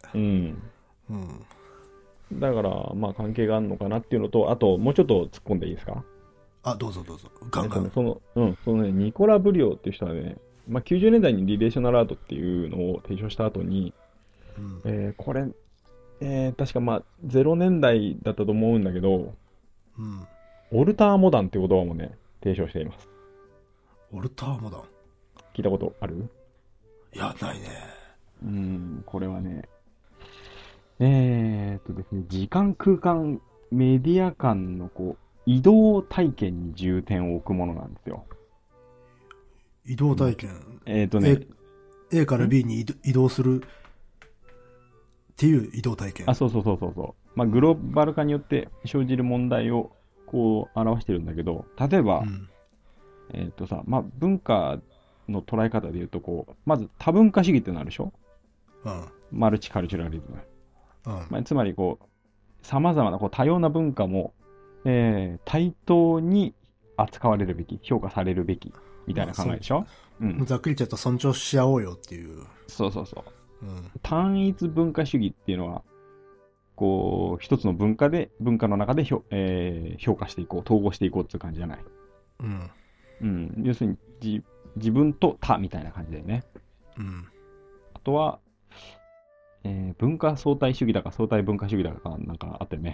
だから、まあ関係があるのかなっていうのと、あともうちょっと突っ込んでいいですか？ どうぞ。ガンガン。 そのね、ニコラ・ブリオっていう人はね、まあ90年代にリレーショナルアートっていうのを提唱した後に、これ、確かまあ0年代だったと思うんだけど、オルターモダンっていう言葉もね、提唱しています。 オルターモダン聞いたことある？ いや、ないね。 これはね、ですね、時間空間、メディア間のこう、移動体験に重点を置くものなんですよ。 移動体験。A から B に移動するっていう移動体験。 そう。まあ、グローバル化によって生じる問題をこう表してるんだけど、例えば、まあ、文化の捉え方で言うと、こう、まず多文化主義ってなるでしょ？マルチカルチュラリズム。まあ、つまり、こう、様々なこう多様な文化も、対等に扱われるべき、評価されるべき、みたいな考えでしょ？ ざっくり言っちゃうと尊重し合おうよっていう。 そう。単一文化主義っていうのは、こう、一つの文化の中で評価していこう、統合していこうっていう感じじゃない。要するに、自分と他みたいな感じだよね。あとは、文化相対主義だか相対文化主義だかなんかあったよね。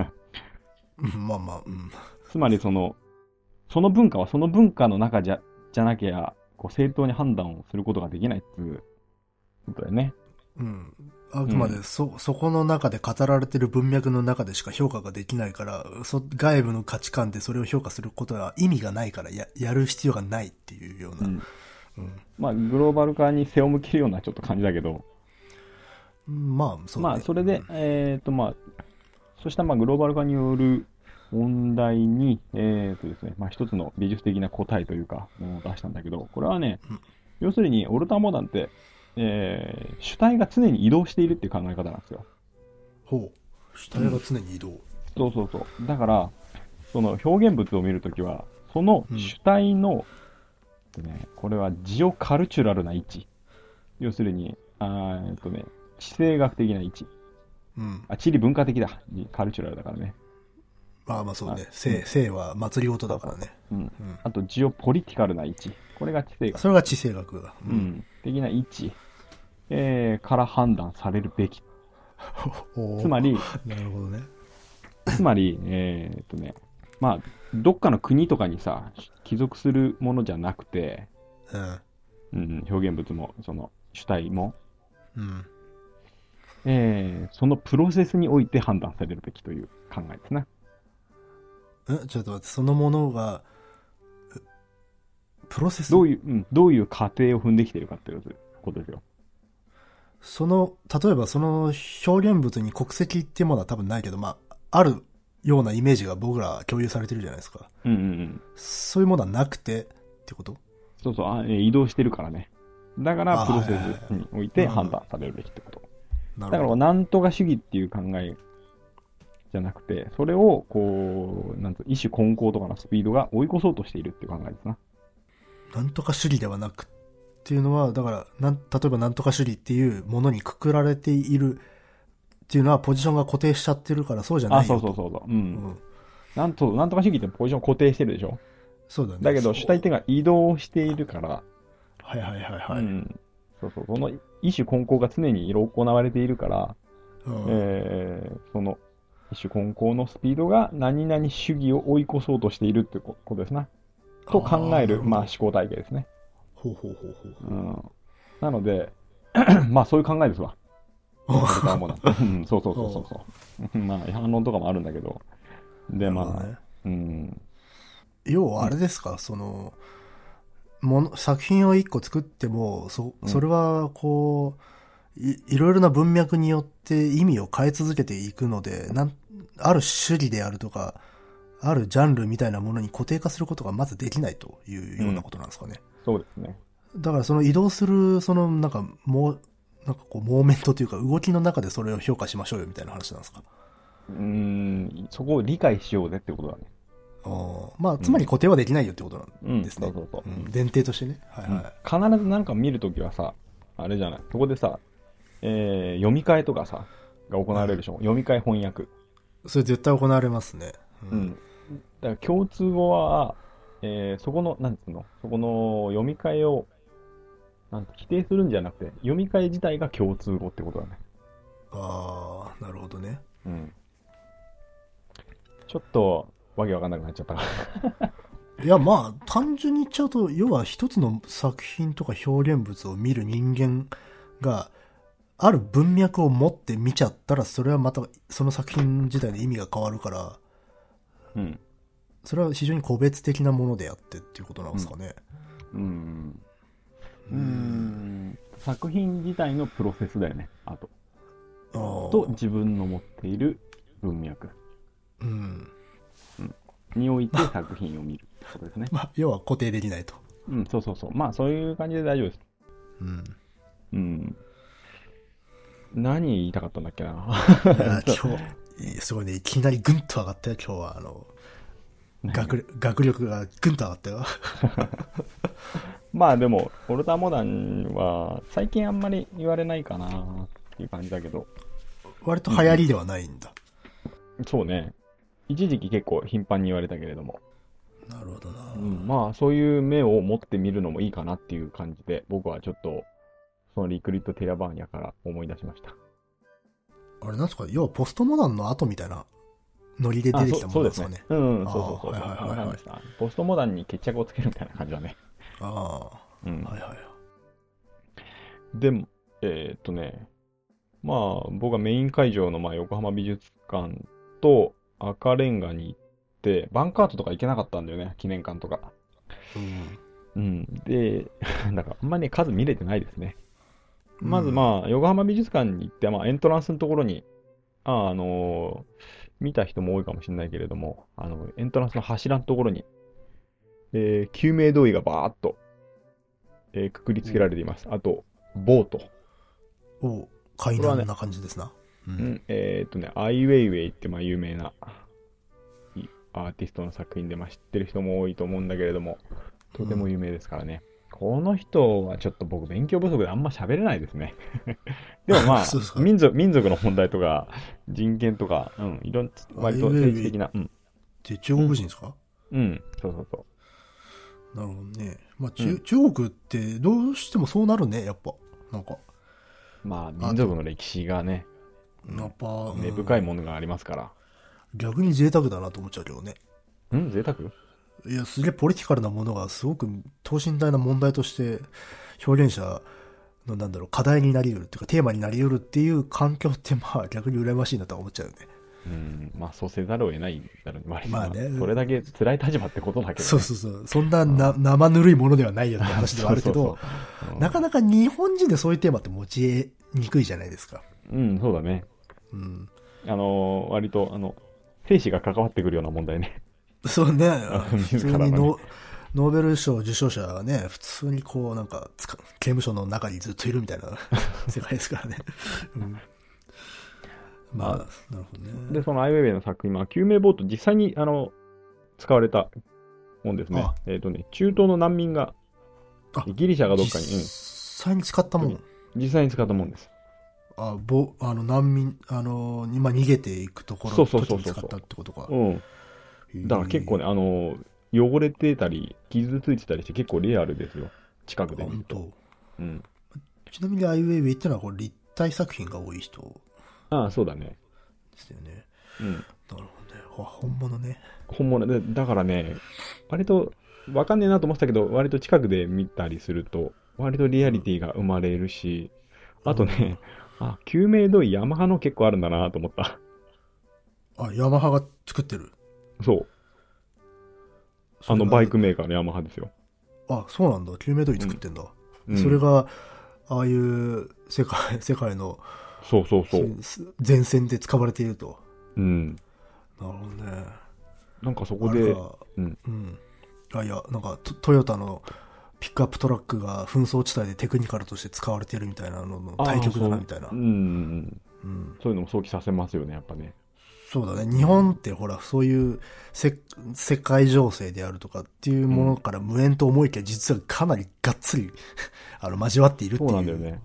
つまりその文化はその文化の中じゃなきゃ、こう正当に判断をすることができないっていうことだよね。 あくまでそこの中で語られてる文脈の中でしか評価ができないから、外部の価値観でそれを評価することは意味がないからやる必要がないっていうような。 まあ、グローバル化に背を向けるようなちょっと感じだけど。 そうね。 まあ、それで、そうしたまあグローバル化による問題に、ですね、まあ一つの美術的な答えというか、ものを出したんだけど、これはね、要するに、オルターモダンって、主体が常に移動しているっていう考え方なんですよ。 主体が常に移動。 そう。だから、その表現物を見るときは、その主体の、これはジオカルチュラルな位置。要するに、地政学的な位置。地理文化的だ。カルチュラルだからね。 そうね。性は祭りごとだからね。 あと、ジオポリティカルな位置。これが地政学。 それが地政学だ。 的な位置、から判断されるべき。つまり、 なるほどね。 つまり、まあ、どっかの国とかにさ、帰属するものじゃなくて、表現物も、その主体も、そのプロセスにおいて判断されるべきという考えですね。 ちょっと待って、そのものが、プロセス？ どういう過程を踏んできているかっていうことですよ。 例えばその表現物に国籍っていうものは多分ないけど、あるようなイメージが僕ら共有されてるじゃないですか。そういうものはなくてってこと？ 移動してるからね。だから、プロセスにおいて判断されるべきってこと。だから、なんとか主義っていう考えじゃなくて、それを、こう、異種混交とかのスピードが追い越そうとしているっていう考えですな。 なんとか主義ではなくっていうのは、だから、例えばなんとか主義っていうものにくくられているっていうのは、ポジションが固定しちゃってるから、そうじゃないよと。 そう。なんとか主義ってポジション固定してるでしょ？ そうだね。 だけど、主体っていうのが移動しているから、その一種混交が常に行われているから、その一種混交のスピードが何々主義を追い越そうとしているってことですな。と考える、思考体系ですね。なので、そういう考えですわ。そう。反論とかもあるんだけど。で、 要はあれですか、作品を一個作っても、それはこう、いろいろな文脈によって意味を変え続けていくので、ある主義であるとか、あるジャンルみたいなものに固定化することがまずできないというようなことなんですかね。 そうですね。 だからその移動する、モーメントというか動きの中でそれを評価しましょうよみたいな話なんですか。 そこを理解しようぜってことだね。 つまり固定はできないよってことなんですね。前提としてね。 必ずなんか見るときはさ、あれじゃない。そこでさ、読み替えとかさ、が行われるでしょ。読み替え翻訳。 それ絶対行われますね。 だから共通語は、そこの、そこの読み替えを、否定するんじゃなくて、読み替え自体が共通語ってことだね。 なるほどね。 ちょっと、わけわかんなくなっちゃったから。 いや、単純に言っちゃうと、要は一つの作品とか表現物を見る人間が、ある文脈を持って見ちゃったら、それはまた、その作品自体の意味が変わるから、それは非常に個別的なものであってっていうことなんですかね。 作品自体のプロセスだよね、あと。と、自分の持っている文脈。において作品を見るってことですね。 まあ、要は固定できないと。 そうそうそう。まあ、そういう感じで大丈夫です。何言いたかったんだっけな。いや、今日、すごいね、いきなりぐんと上がったよ、今日は。学力がぐんと上がったよ。 まあでも、オルタモダンは最近あんまり言われないかなっていう感じだけど。 割と流行りではないんだ。 そうね。一時期結構頻繁に言われたけれども。 なるほどな。 まあそういう目を持ってみるのもいいかなっていう感じで、僕はちょっと、そのリクリット・テラバーニャから思い出しました。 あれなんですか、要はポストモダンの後みたいなノリで出てきたものですかね。 そうそう。ポストモダンに決着をつけるみたいな感じだね。でも、まあ僕はメイン会場の横浜美術館と赤レンガに行って、バンカートとか行けなかったんだよね、記念館とか。で、だからあんまりね、数見れてないですね。まず横浜美術館に行って、エントランスのところに、見た人も多いかもしれないけれども、エントランスの柱のところに、救命胴衣がバーっと、くくりつけられています。あと、ボート。 階段な感じですな。 アイ・ウェイウェイって有名なアーティストの作品で知ってる人も多いと思うんだけれども、とても有名ですからね。この人はちょっと僕勉強不足であんま喋れないですね。でも民族の問題とか人権とか、割と政治的な。 って中国人ですか？ そうそう。 なるほどね。中国ってどうしてもそうなるね、やっぱ。なんか。 民族の歴史がね、 やっぱ、 根深いものがありますから。 逆に贅沢だなと思っちゃうけどね。 贅沢？ いや、すげえポリティカルなものがすごく等身大な問題として表現者の課題になり得るっていうかテーマになり得るっていう環境って逆に羨ましいなとは思っちゃうよね。 そうせざるを得ないだろうね。 ね。 それだけ辛い立場ってことだけどね。 そう。そんな生ぬるいものではないよって話ではあるけど、なかなか日本人でそういうテーマって持ちにくいじゃないですか。 そうだね。割と、兵士が関わってくるような問題ね。 そうね。普通にノーベル賞受賞者がね、普通に刑務所の中にずっといるみたいな世界ですからね。なるほどね。 で、そのアイ・ウェイウェイの作品は、救命ボート実際に、使われたもんですね。中東の難民が、ギリシャがどっかに、 実際に使ったもん。 実際に使ったもんです。 難民、今逃げていくところに使ったってことか。 だから結構ね、汚れてたり、傷ついてたりして結構リアルですよ。近くで見ると。 ちなみにアイ・ウェイウェイってのは立体作品が多い人。 そうだね。 ですよね。なるほどね。本物ね。 本物で、だからね、割と、わかんねえなと思ってたけど、割と近くで見たりすると、割とリアリティが生まれるし、あとね、救命胴衣ヤマハの結構あるんだなと思った。 ヤマハが作ってる？ そう。バイクメーカーのヤマハですよ。 そうなんだ。救命胴衣作ってんだ。それが、ああいう世界の、 そう。 前線で使われていると。 なるほどね。 なんかそこで、 トヨタのピックアップトラックが紛争地帯でテクニカルとして使われているみたいなのの対極だなみたいな。 そういうのも想起させますよね、やっぱね。 そうだね。日本ってそういう世界情勢であるとかっていうものから無縁と思いきや、実はかなりがっつり交わっているっていう。 そうなんだよね。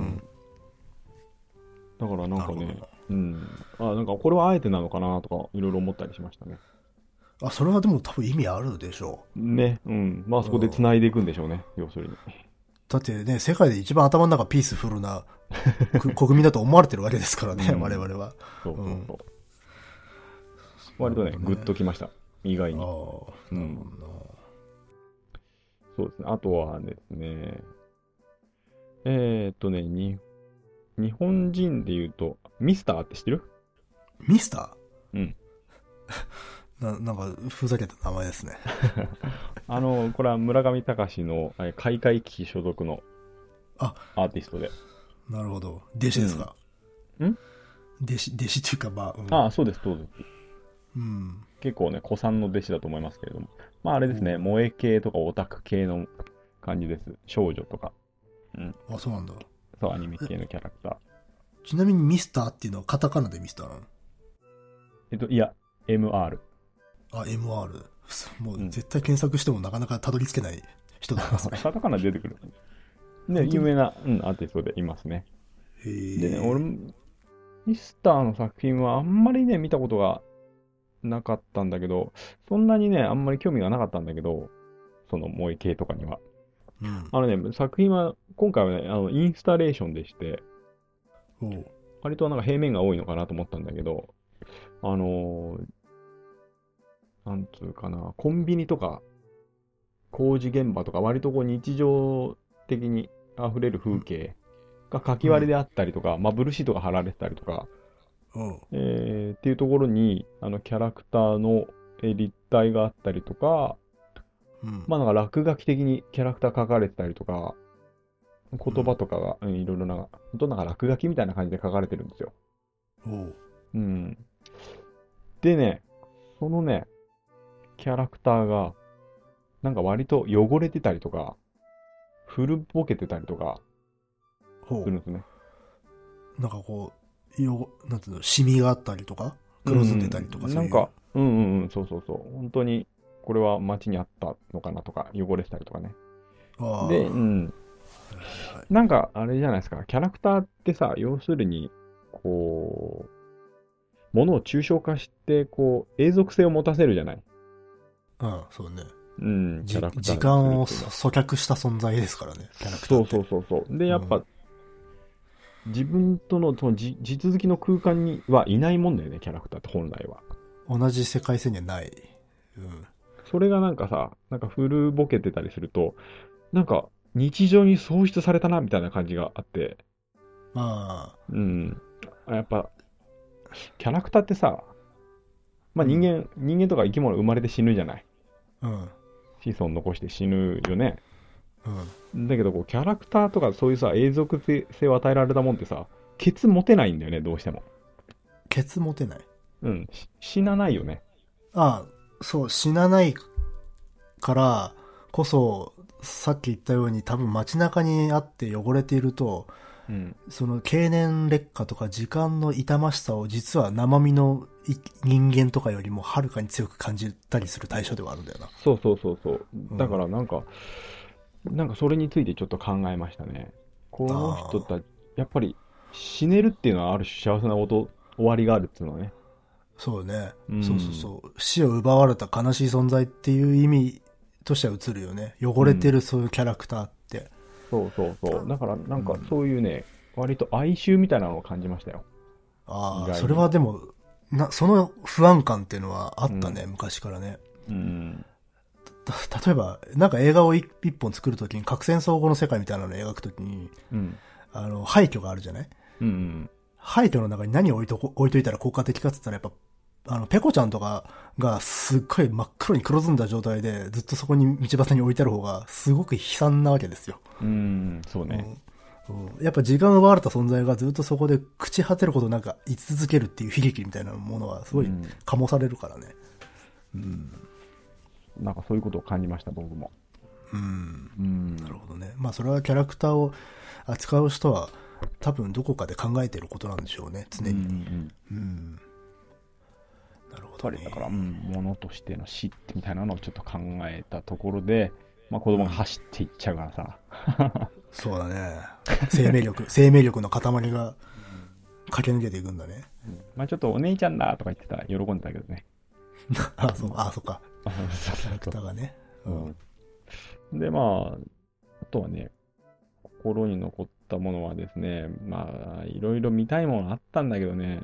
だからなんかね、なんかこれはあえてなのかなとかいろいろ思ったりしましたね。 それはでも多分意味あるでしょう。ね、そこで繋いでいくんでしょうね、要するに。 だってね、世界で一番頭の中ピースフルな国民だと思われてるわけですからね、我々は。 そう。割とね、グッときました。意外に。そうですね。あとはですね、日本人で言うと、ミスターって知ってる？ ミスター？ なんか、ふざけた名前ですね。 これは村上隆の開会機所属のあ、 アーティストで。 なるほど。弟子ですか？弟子っていうか、まあ、そうです、そうです。 うん。 結構ね、古参の弟子だと思いますけれども。まああれですね、萌え系とかオタク系の感じです。少女とか。 あ、そうなんだ。 そう、アニメ系のキャラクター。 ちなみにミスターっていうのはカタカナでミスターなの？ いや、MR。 あ、MR。もう絶対検索してもなかなかたどり着けない人だな、それ。 カタカナ出てくる。ね、有名な、アーティストでいますね。でね、俺、ミスターの作品はあんまりね、見たことがなかったんだけど、そんなにね、あんまり興味がなかったんだけど、その萌え系とかには。作品は、今回はね、インスタレーションでして、割となんか平面が多いのかなと思ったんだけど、なんつうかな、コンビニとか、工事現場とか、割とこう日常的に溢れる風景が書き割りであったりとか、まあ、ブルーシートが貼られてたりとか、っていうところに、キャラクターの立体があったりとか、まあなんか落書き的にキャラクター書かれてたりとか、言葉とかが、いろいろな、本当なんか落書きみたいな感じで書かれてるんですよ。でね、そのね、キャラクターが、なんか割と汚れてたりとか、古ぼけてたりとか、するんですね。 なんかこう、なんていうの、シミがあったりとか、黒ずんでたりとか、 なんか、そうそうそう。本当に、これは街にあったのかなとか、汚れてたりとかね。で、なんか、あれじゃないですか、キャラクターってさ、要するに、こう、ものを抽象化して、こう、永続性を持たせるじゃない。 そうね。 キャラクター時間を阻却した存在ですからね、キャラクターって。 そう。で、やっぱ、自分とのその地続きの空間にはいないもんだよね、キャラクターって本来は。 同じ世界線にはない。 それがなんかさ、なんか古ぼけてたりすると、なんか日常に喪失されたな、みたいな感じがあって。やっぱ、キャラクターってさ、まあ人間とか生き物生まれて死ぬじゃない。子孫残して死ぬよね。だけどこう、キャラクターとかそういうさ、永続性を与えられたもんってさ、ケツ持てないんだよね、どうしても。 ケツ持てない？ 死なないよね。 そう、死なないからこそ、さっき言ったように多分街中にあって汚れていると、その経年劣化とか時間の痛ましさを実は生身の人間とかよりもはるかに強く感じたりする対象ではあるんだよな。 そう。だからなんかそれについてちょっと考えましたね。この人ってやっぱり死ねるっていうのはある種幸せな終わりがあるっていうのはね。 そうね。そう。死を奪われた悲しい存在っていう意味としては映るよね。汚れてるそういうキャラクターって。 そう。だからなんかそういうね、割と哀愁みたいなのを感じましたよ。 それはでも、その不安感っていうのはあったね、昔からね。例えば、なんか映画を一本作るときに、核戦争後の世界みたいなのを描くときに、廃墟があるじゃない？廃墟の中に何を置いといたら効果的かって言ったら、やっぱ、ペコちゃんとかがすっごい真っ黒に黒ずんだ状態で、ずっとそこに道端に置いてある方が、すごく悲惨なわけですよ。 そうね。 やっぱ時間を奪われた存在がずっとそこで朽ち果てることなく居続けるっていう悲劇みたいなものはすごい醸されるからね。 なんかそういうことを感じました、僕も。 なるほどね。まあそれはキャラクターを扱う人は多分どこかで考えていることなんでしょうね、常に。なるほどね。 だから、物としての死みたいなのをちょっと考えたところで、まあ子供が走っていっちゃうからさ。 そうだね。生命力の塊が駆け抜けていくんだね。 まあちょっとお姉ちゃんだとか言ってたら喜んでたけどね。 そっか。キャラクターがね。 で、まあ、あとはね、心に残ったものはですね、まあ、いろいろ見たいものあったんだけどね、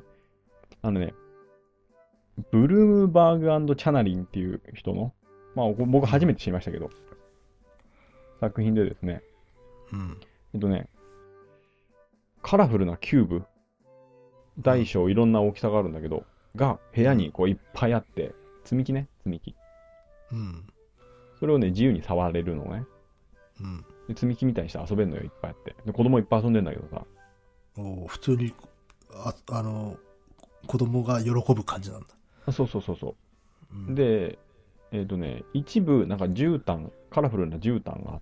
ブルームバーグチャナリンっていう人の、まあ僕初めて知りましたけど、作品でですね、カラフルなキューブ、大小いろんな大きさがあるんだけど、が部屋にこういっぱいあって、 積み木ね、積み木。 うん。 それをね、自由に触れるのね。 うん。 で積み木みたいにして遊べるのよ、いっぱいあって。で、子供いっぱい遊んでんだけどさ。 普通に、子供が喜ぶ感じなんだ。 そうそうそうそう。 うん、 で、一部、なんか絨毯、カラフルな絨毯があって、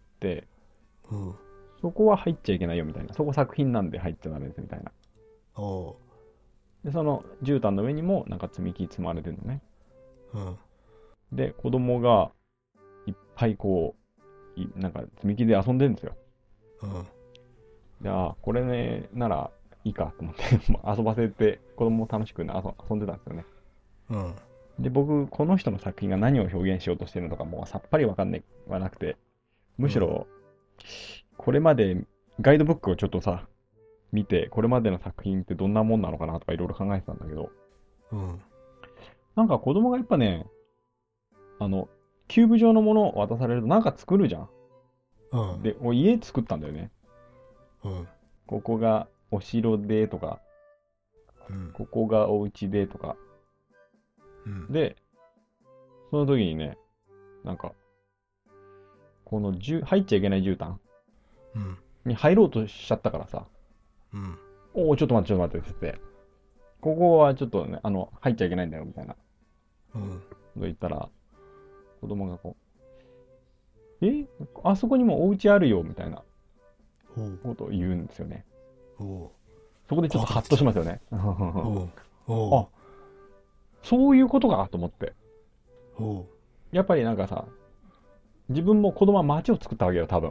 うん、 そこは入っちゃいけないよみたいな。そこ作品なんで入っちゃダメですみたいな。で、その絨毯の上にもなんか積み木積まれてるのね。 うん、 で、子供がいっぱいこう、なんか積み木で遊んでるんですよ。 うん。 で、これね、ならいいかと思って遊ばせて、子供も楽しく、ね、遊んでたんですよね。 うん。 で、僕、この人の作品が何を表現しようとしてるのかもうさっぱりわかんないはなくて、むしろ、これまでガイドブックをちょっとさ、見て、これまでの作品ってどんなもんなのかなとかいろいろ考えてたんだけど、 うん。 なんか子供がやっぱね、キューブ状のものを渡されるとなんか作るじゃん。 うん。 で、家作ったんだよね。 うん。 ここがお城でとか、 うん。 ここがお家でとか。 うん。 で、その時にね、なんか、この入っちゃいけない絨毯うん。 に入ろうとしちゃったからさ、 うん。 ちょっと待って、ちょっと待ってって言って、ここはちょっとね、入っちゃいけないんだよ、みたいな。 うん。 と言ったら、子供がこう、あそこにもお家あるよ、みたいなことを言うんですよね。そこでちょっとハッとしますよね。あ、そういうことかと思って。やっぱりなんかさ、自分も子供は街を作ったわけよ、多分。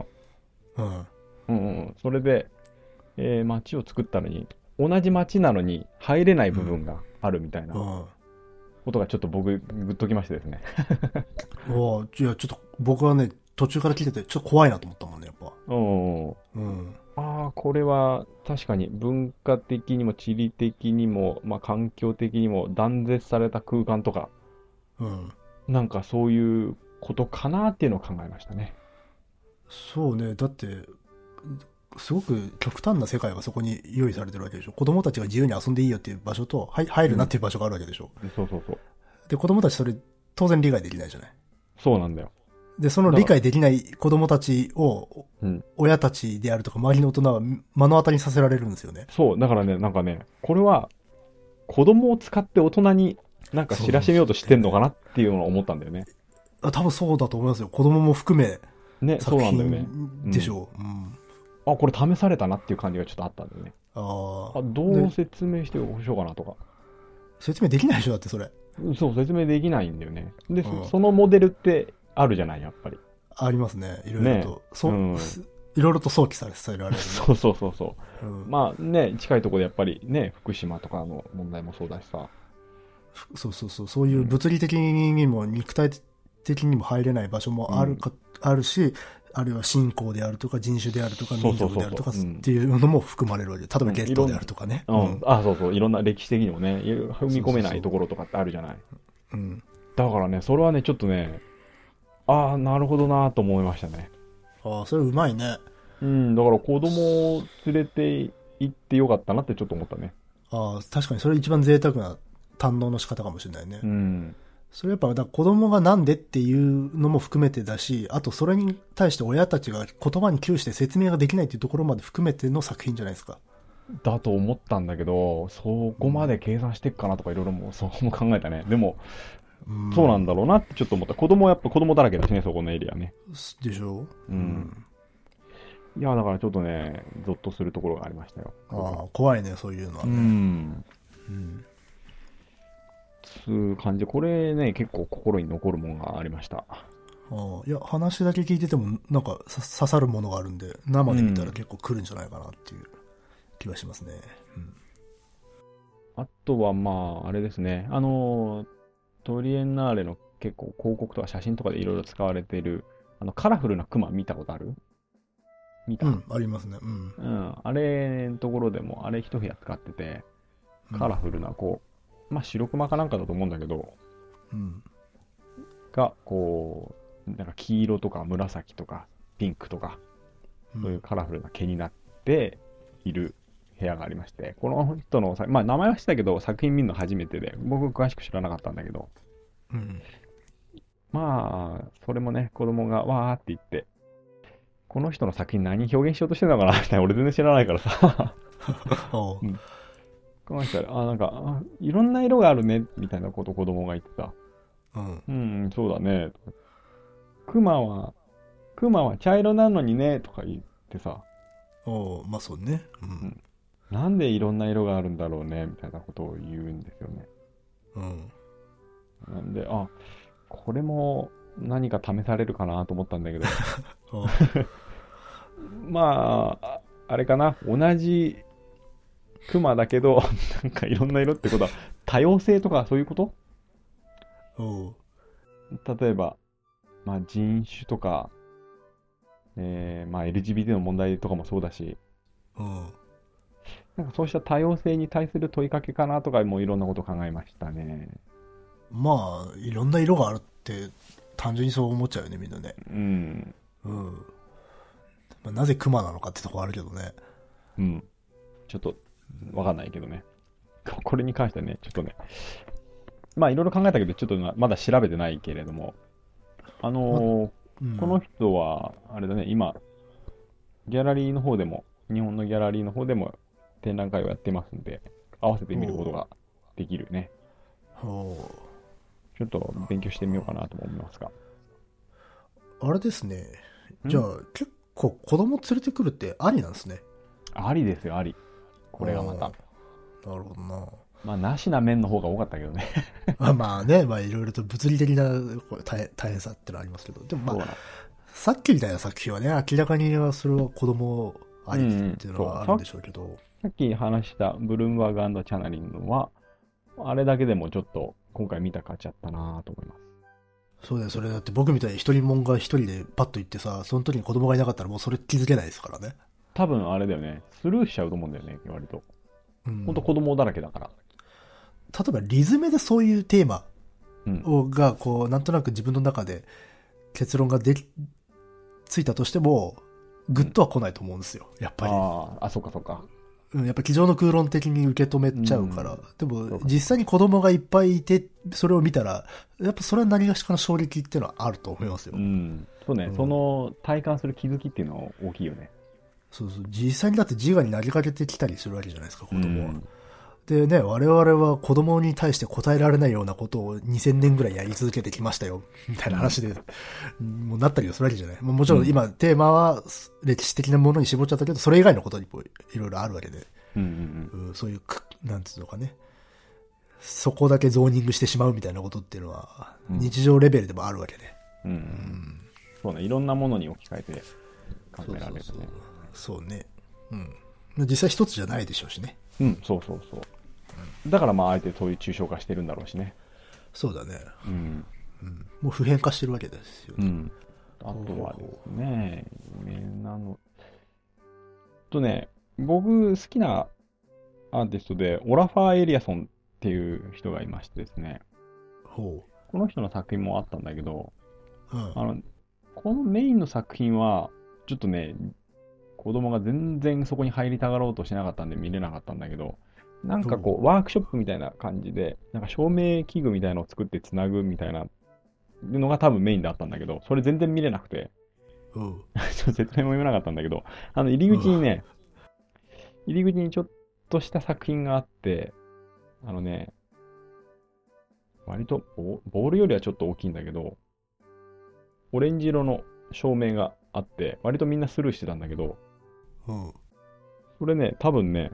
それで、街を作ったのに、同じ街なのに入れない部分があるみたいなことがちょっと僕、グッときましてですね。 いや、ちょっと僕はね、途中から聞いてて、ちょっと怖いなと思ったもんね、やっぱ。 これは確かに文化的にも地理的にも、まあ、環境的にも断絶された空間とか、なんかそういうことかなっていうのを考えましたね。 そうね、だって、すごく極端な世界がそこに用意されてるわけでしょ。子供たちが自由に遊んでいいよっていう場所と、入るなっていう場所があるわけでしょ。 そうそうそう。 で、子供たちそれ当然理解できないじゃない。 そうなんだよ。 で、その理解できない子供たちを、親たちであるとか周りの大人は目の当たりにさせられるんですよね。 そう、だからね、なんかね、これは子供を使って大人になんか知らしめようとしてんのかなっていうのを思ったんだよね。 多分そうだと思いますよ。子供も含め。 ね、そうなんだよね。 でしょう。 これ試されたなっていう感じがちょっとあったんだよね。どう説明してようかなとか。 説明できないでしょ、だってそれ。 そう、説明できないんだよね。で、そのモデルってあるじゃない、やっぱり。 ありますね、いろいろと。いろいろと想起されられる、ね。 そうそうそうそう。まあね、近いところでやっぱりね、福島とかの問題もそうだしさ。 そういう物理的にも肉体的にも入れない場所もあるし、あるいは信仰であるとか人種であるとか民族であるとかっていうのも含まれるわけで、例えばゲットであるとかね。 そうそう、いろんな歴史的にもね、踏み込めないところとかってあるじゃない。だからね、それはね、ちょっとね、なるほどなと思いましたね。 それうまいね。 だから子供を連れて行ってよかったなってちょっと思ったね。 確かにそれ一番贅沢な堪能の仕方かもしれないね。それやっぱ子供がなんでっていうのも含めてだし、あとそれに対して親たちが言葉に窮して説明ができないっていうところまで含めての作品じゃないですか。 だと思ったんだけど、そこまで計算してっかなとかいろいろもそこも考えたね。でも、そうなんだろうなってちょっと思った。子供はやっぱ子供だらけだしね、そこのエリアね。 でしょ。 いや、だからちょっとね、ゾッとするところがありましたよ。 怖いね、そういうのはね。 つう感じで、これね、結構心に残るものがありました。 いや、話だけ聞いてても、なんか刺さるものがあるんで、生で見たら結構来るんじゃないかなっていう気はしますね。 あとは、まあ、あれですね。トリエンナーレの結構広告とか写真とかでいろいろ使われている、カラフルなクマ見たことある？見た？ ありますね。 あれのところでも、あれ一部屋使ってて、カラフルな、こう、まあ、白クマかなんかだと思うんだけど、が、こう、なんか黄色とか紫とかピンクとか、そういうカラフルな毛になっている部屋がありまして、この人の、まあ名前は知ったけど作品見るの初めてで、僕詳しく知らなかったんだけど、 うん。 まあ、それもね、子供がわーって言って、この人の作品何表現しようとしてるのかなって俺全然知らないからさ。 おう。 うん。考えたら、なんか、いろんな色があるね、みたいなこと子供が言ってた。 うん。 うん、そうだね。クマは、クマは茶色なのにね、とか言ってさ、 おう、まあそうね。うん。 うん。なんでいろんな色があるんだろうね、みたいなことを言うんですよね。 うん。 なんで、これも何か試されるかなと思ったんだけど、 おう。 まあ、あれかな、同じクマだけど、なんかいろんな色ってことは、多様性とかそういうこと？ おう。 例えば、まあ人種とか、まあ LGBT の問題とかもそうだし、 うん。 なんかそうした多様性に対する問いかけかなとかもいろんなこと考えましたね。 まあ、いろんな色があるって、単純にそう思っちゃうよね、みんなね。 うん。 うん。まあ、なぜクマなのかってとこあるけどね。 うん。ちょっと、わかんないけどね。これに関してはね、ちょっとね、まあいろいろ考えたけど、ちょっとまだ調べてないけれども、 ま、うん。 この人は、あれだね、今、ギャラリーの方でも、日本のギャラリーの方でも展覧会をやってますんで、合わせて見ることおができるね。 う。おちょっと勉強してみようかなと思いますが。 う。あれですね。じゃあ、 ん結構子供連れてくるってありなんですね。 ありですよ、あり。これがまた。 おう。なるほどな。 まあ、なしな面の方が多かったけどね。 まあね、まあいろいろと物理的な大変さってのはありますけど、でもまあ、 そうな。 さっきみたいな作品はね、明らかにそれは子供ありっうんうん。 ていうのそう。 はあるんでしょうけど、 さっき話したブルームバーグチャナリングは、あれだけでもちょっと今回見た価値あったなと思います。 そうだよ、それだって僕みたいに一人もんが一人でパッと行ってさ、その時に子供がいなかったらもうそれ気づけないですからね。 多分あれだよね。スルーしちゃうと思うんだよね、割と。ほんとうん。 子供だらけだから。 例えばリズムでそういうテーマうん。 が、こう、なんとなく自分の中で結論がついたとしても、グッうん。 とは来ないと思うんですよ、やっぱり。 そっかそっか。 うん、やっぱ机上の空論的に受け止めうちゃうから。 ん。 でも、 そうかそうか。 実際に子供がいっぱいいて、それを見たら、やっぱそれは何がしかの衝撃っていうのはあると思いますうよ。 ん。そうね、そうん。 の体感する気づきっていうのは大きいよね。 そうそう。実際にだって自我に投げかけてきたりするわけじゃないですか、 う子供は。 ん。 でね、我々は子供に対して答えられないようなことを2000年ぐらいやり続けてきましたよ、みたいうん。 な話で、もうなったりはするわけじゃない。もちうん。 ろん今テーマは歴史的なものに絞っちゃったけど、それ以外のことにもいろいろあるわけで、 うん。うん。 そういうなんつうのかね、そこだけゾーニングしてしまうみたいなことっていうのは、 うん。 日常レベルでもあるわけで。 うん。ううん。 ん。 そうね、いろんなものに置き換えて考そうそうそう。 えられるね。 そうね。うん。実際一つじゃないでしょうしね。 うん、そうそうそう。だからまあ、あえてそういう抽象化してるんだろうしね。 そうだね。 うん。 うん。もう普遍化してるわけですよね。 うん。あとはですね、有名なの。僕好きなアーティストで、オラファー・エリアソンっていう人がいましてですね、 ほこの人の作品もあったんだけど、 う。うん。 あの、このメインの作品は、ちょっとね、子供が全然そこに入りたがろうとしなかったんで見れなかったんだけど、なんかこう、ワークショップみたいな感じで、なんか照明器具みたいなのを作ってつなぐみたいなのが多分メインだったんだけど、それ全然見れなくて、 うん。 ちょっと説明も読めなかったんだけど、入りうん。 口にね、入り口にちょっとした作品があって、あのね、割とボールよりはちょっと大きいんだけど、オレンジ色の照明があって、割とみんなスルーしてたんだけど、 うん。 それね、多分ね、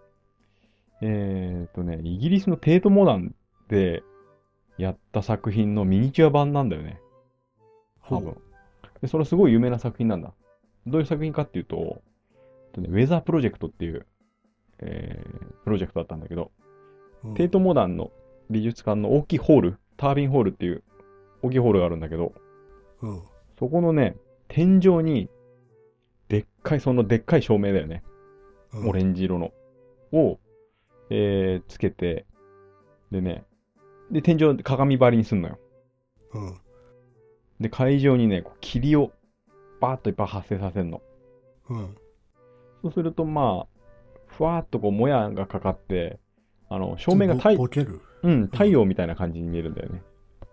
イギリスのテートモダンでやった作品のミニチュア版なんだよね。多ほ分。で、それすごい有名な作品なんだ。どういう作品かっていうと、ウェザープロジェクトっていう、プロジェクトだったんだけど、 う。うん。 テートモダンの美術館の大きいホール、タービンホールっていう大きいホールがあるんだけど、 うん。 そこのね、天井に、でっかい照明だよね。オうん。 レンジ色の。を、つけて、でね、で、天井鏡張りにすんのよ。 うん。 で、会場にね、霧をバーッといっぱい発生させるの。 うん。 そうすると、まあ、ふわーっともやがかかって、照ちょっと明がボケる。 うん、 うん。 太陽みたいな感じに見えるんだよね。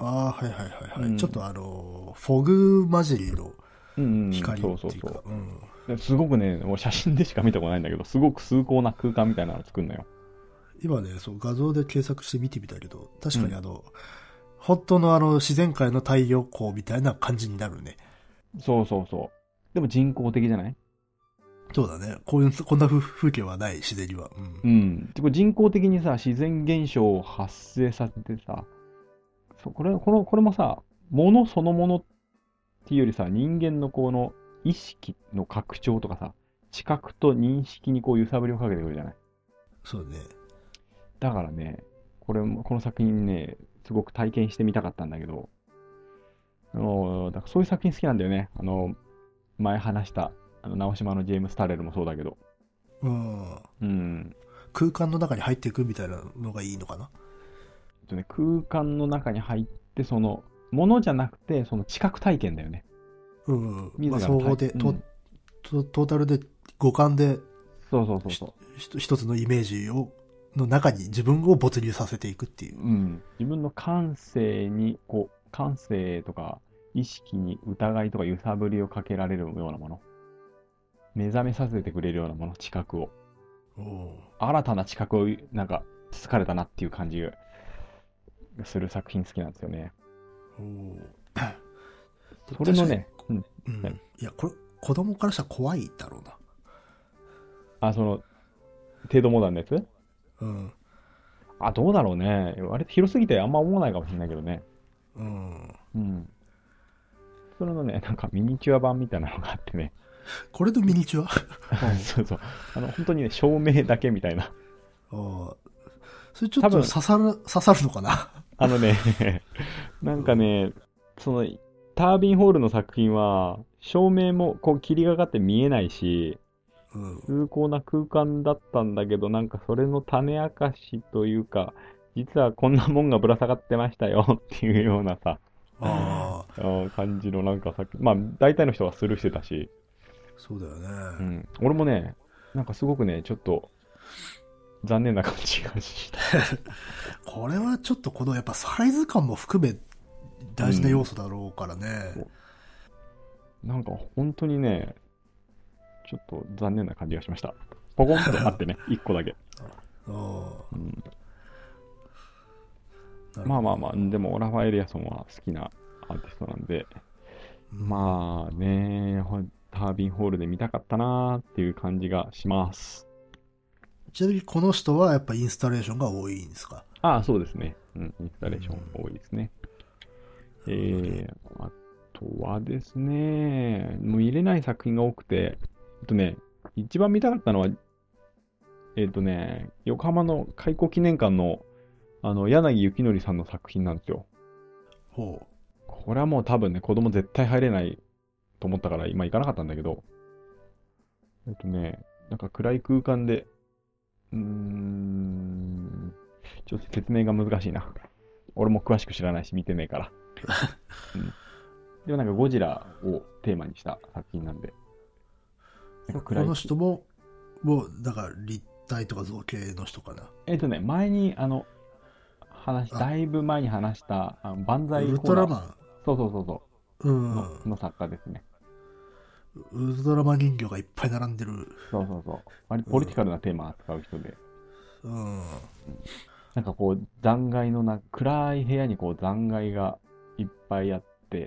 ああ、はいはいはいはい。 うんちょっとフォグ混じりのうんうん、 光そうっていうか、 そうそう。 うん。 ですごくね、もう写真でしか見たことないんだけど、すごく崇高な空間みたいなのを作るのよ。 今ね、そう、画像で検索して見てみたけど、確かにうん本当の自然界の太陽光みたいな感じになるね。 そうそうそう。でも人工的じゃない？ そうだね。こんな風景はない、自然には。うん。 うん。でこれ人工的にさ、自然現象を発生させてさ、これもさ、ものそのものっていうよりさ、人間のこの意識の拡張とかさ、知覚と認識にこう揺さぶりをかけてくるじゃない。 そうね。 だからね、この作品ね、すごく体験してみたかったんだけど、だからそういう作品好きなんだよね。前話した、直島のジェームス・タレルもそうだけど。 うん。 うん。 空間の中に入っていくみたいなのがいいのかな。 空間の中に入って、ものじゃなくて、その知覚体験だよね。 うん。まあ、 自ら総合で、 うん、 トータルで五感でそうそうそうそ一つのイメージの中に自分を没入させていくっていう。 う。うん。自分の感性に、感性とか意識に疑いとか揺さぶりをかけられるようなもの。目覚めさせてくれるようなもの、知覚を。 おう新たな知覚を、なんか、つかれたなっていう感じがする作品好きなんですよね。 おうそれのね、 うん。いや、これ、子供からしたら怖いだろうな。 程度モダンのやつ。 うん。 あ、どうだろうね。あれ広すぎてあんま思わないかもしれないけどね。 うん。 うん。それのね、なんかミニチュア版みたいなのがあってね。 これのミニチュアそうそう。本当にね、照明だけみたいな。 ああ。それちょっと刺さるのかな。 あのね、なんかね、タービンホールの作品は、照明もこう霧がかって見えないし、 うん。 崇高な空間だったんだけど、なんかそれの種明かしというか、実はこんなもんがぶら下がってましたよっていうようなさ、 ああ。 感じのなんかまあ大体の人はスルーしてたし、 そうだよね。 うん。俺もね、なんかすごくね、ちょっと残念な感じがした。 これはちょっとやっぱサイズ感も含め大事な要素だろうからね。 なんか本当にね、ちょっと残念な感じがしました。ポコンとあってね、一個だけ。 うん。 まあまあまあ、でもラファエル・ヤソンは好きなアーティストなんで、まあね、タービンホールで見たかったなーっていう感じがします。 ちなみにこの人はやっぱインスタレーションが多いんですか？ ああ、そうですね。うん、インスタレーション多いですね。あとはですね、もう見れない作品が多くて、一番見たかったのは、横浜の開港記念館の、柳幸則さんの作品なんですよ。 ほう。 これはもう多分ね、子供絶対入れないと思ったから今行かなかったんだけど、なんか暗い空間で、ちょっと説明が難しいな。俺も詳しく知らないし見てねえから。うん、でもなんかゴジラをテーマにした作品なんで。 この人もう、だから立体とか造形の人かな。 前にだいぶ前に話した、万歳ウルトラマン。 そうそうそうそう。の作家ですね。 ウルトラマン人形がいっぱい並んでる。 そうそうそう。割とポリティカルなテーマを扱う人で。なんかこう、暗い部屋にこう残骸がいっぱいあって、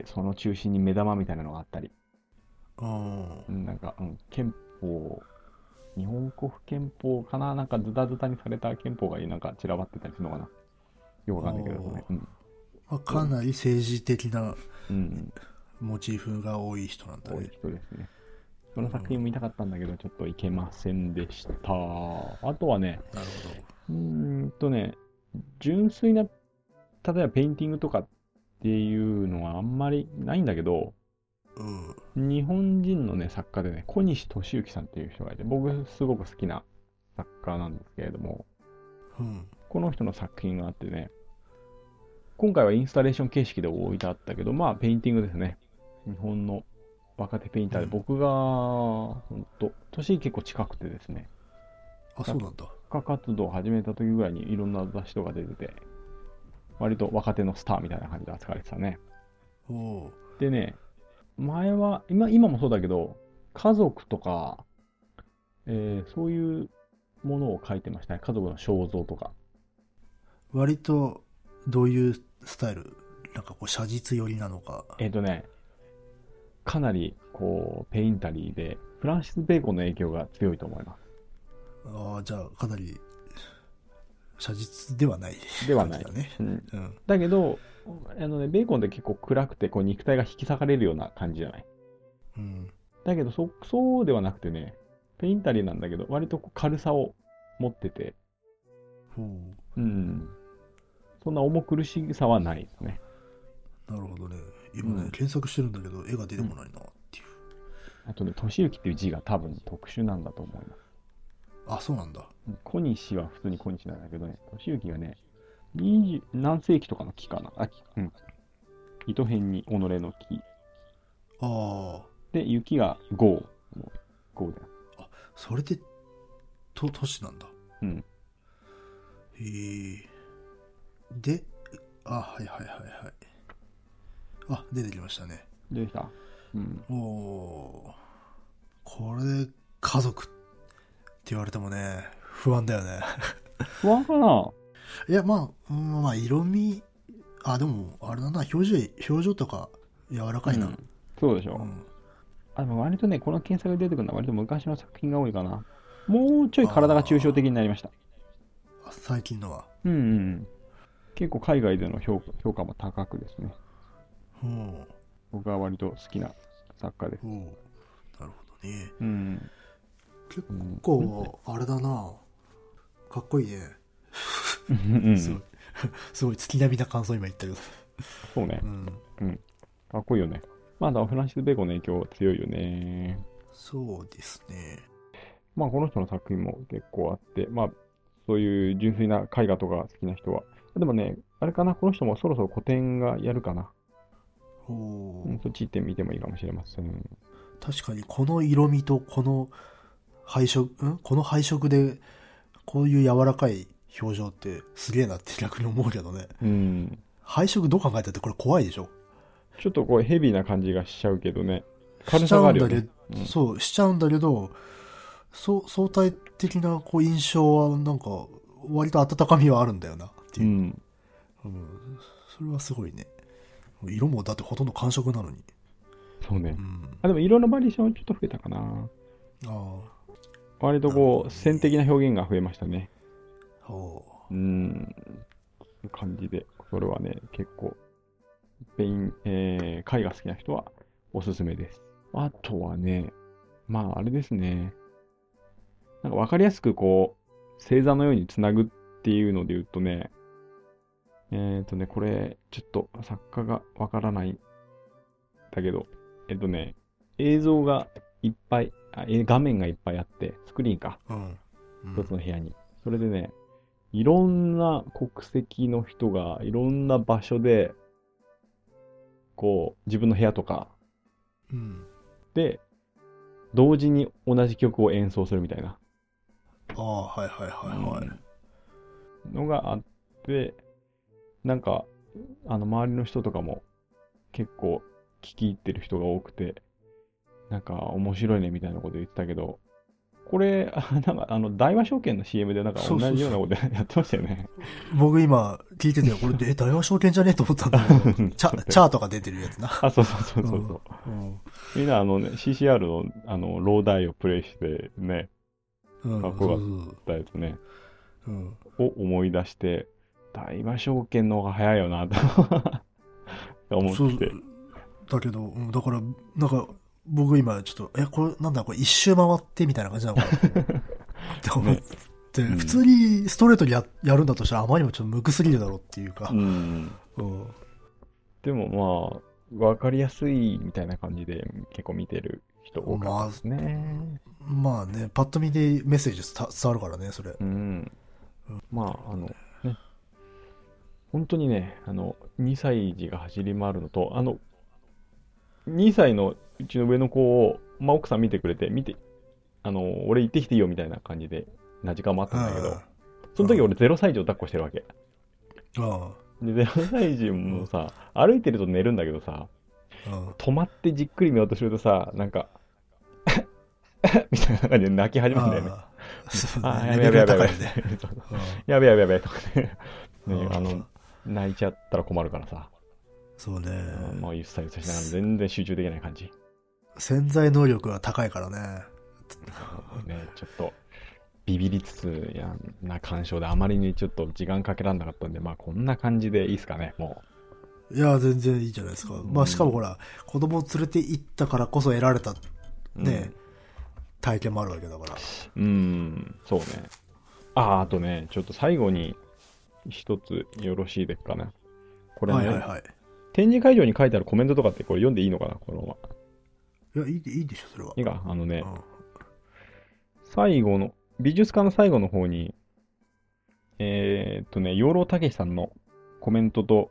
その中心に目玉みたいなのがあったり。なんか、憲法、日本国憲法かな、なんかズタズタにされた憲法がなんか散らばってたりするのかな。よくわかんないけどね。 かなり政治的なモチーフが多い人なんだね。 多い人ですね。その作品も見たかったんだけど、ちょっといけませんでした。あとはね、 なるほど。 純粋な、例えばペインティングとかっていうのはあんまりないんだけど、日本人のね、作家でね、小西俊之さんっていう人がいて、僕すごく好きな作家なんですけれども、この人の作品があってね、今回はインスタレーション形式で置いてあったけど、まあ、ペインティングですね。日本の若手ペインターで、僕が、年結構近くてですね。 あ、そうなんだ。 作家活動を始めた時ぐらいにいろんな雑誌とか出てて、 割と若手のスターみたいな感じで扱われてたね。 おでね、前は、今もそうだけど、家族とか、そういうものを書いてましたね。家族の肖像とか。 割と、どういうスタイル？なんかこう、写実寄りなのか。 かなり、こう、ペインタリーで、フランシス・ベーコンの影響が強いと思います。 ああ、じゃあ、かなり、写実ではない。 ではない。 だね。 だけど、ベーコンって結構暗くて、こう、肉体が引き裂かれるような感じじゃない。だけど、そうではなくてね、ペインタリーなんだけど、割とこう軽さを持ってて、そんな重苦しさはないですね。 なるほどね。今ね、検索してるんだけど、絵が出てこないなっていう。 あとね、俊之っていう字が多分特殊なんだと思います。 あ、そうなんだ。 小西は普通に小西なんだけどね、俊之がね、何世紀とかの木かな。糸辺に己の木。 ああ。 で、雪が豪だよ。 あ、それで、都市なんだ。へえ。で、はいはいはいはい。あ、出てきましたね。 出てきた。 これで家族って言われてもね、不安だよね。 不安かな？ いや、まあ、色味、でも、あれだな、表情とか柔らかいな。 そうでしょ。割とね、この検索で出てくるのは割と昔の作品が多いかな。もうちょい体が抽象的になりました。 最近のは。 結構海外での評価も高くですね。僕は割と好きな作家です。 なるほどね。結構、あれだな。かっこいいね。すごい月並みな感想今言ったけど。 そうね。かっこいいよね。まだフランシス・ベーコンの影響強いよね。 そうですね。 まあこの人の作品も結構あって、まあそういう純粋な絵画とか好きな人は。でもね、あれかな、この人もそろそろ個展がやるかな。そっち行ってみてもいいかもしれません。 確かにこの色味とこの配色でこういう柔らかい表情ってすげえなって逆に思うけどね。配色どう考えたってこれ怖いでしょ。 ちょっとこうヘビーな感じがしちゃうけどね。軽さがあるよね。 そうしちゃうんだけど、相対的なこう印象はなんか割と温かみはあるんだよなっていう。それはすごいね。色もだってほとんど寒色なのに。 そうね。でも色のバリエーションちょっと増えたかな。割とこう線的な表現が増えましたね。そういう感じで、それはね、結構絵画好きな人はおすすめです。あとはね、まああれですね。なんかわかりやすくこう、星座のようにつなぐっていうので言うとね、これ、ちょっと作家がわからないんだけど、映像がいっぱい、画面がいっぱいあって、スクリーンか。一つの部屋に。それでね、いろんな国籍の人がいろんな場所で、こう、自分の部屋とか、で、同時に同じ曲を演奏するみたいな。 はいはいはいはい。 のがあって、なんか、周りの人とかも結構聞き入ってる人が多くて、なんか面白いねみたいなこと言ってたけど、これ、なんか大和証券の CM でなんか同じようなことやってましたよね。 僕今聞いてて、これ大和証券じゃねえと思ったんだけど、チャートが出てるやつな。 そう。みんなCCR のローダイをプレイしてね、かっこよかったやつね、を思い出して、大和証券の方が早いよなと思って。 だけど、だから、なんか、僕今ちょっと、これなんだこれ一周回ってみたいな感じなのかなって思って、普通にストレートにやるんだとしたらあまりにもちょっと無垢すぎるだろうっていうか。 でもまあ、わかりやすいみたいな感じで結構見てる人多かったですね。 まあね、パッと見でメッセージ伝わるからね、それ。 まあ、ね。本当にね、2歳児が走り回るのと、2歳のうちの上の子を、奥さん見てくれて、俺行ってきていいよみたいな感じで、時間もあったんだけど、その時俺0歳児を抱っこしてるわけ。 で、0歳児もさ、歩いてると寝るんだけどさ、止まってじっくり見ようとするとさ、なんか、みたいな感じで泣き始めるんだよね。やべやべやべやべ。やべやべやべとかね。泣いちゃったら困るからさ。 そうね。 もうゆっさゆっさしながら全然集中できない感じ。 潜在能力が高いからね。 ね、ちょっと、ビビりつつな鑑賞であまりにちょっと時間かけられなかったんで、まあこんな感じでいいですかね、もう。いや、全然いいじゃないですか。まあしかもほら、子供を連れて行ったからこそ得られた、ね、体験もあるわけだから。 そうね。あとね、ちょっと最後に一つよろしいですかね。これね、展示会場に書いてあるコメントとかってこれ読んでいいのかな、このまま。いや、いいでしょ、それは。 いいか、最後の、美術館の最後の方に、養老たけしさんのコメントと、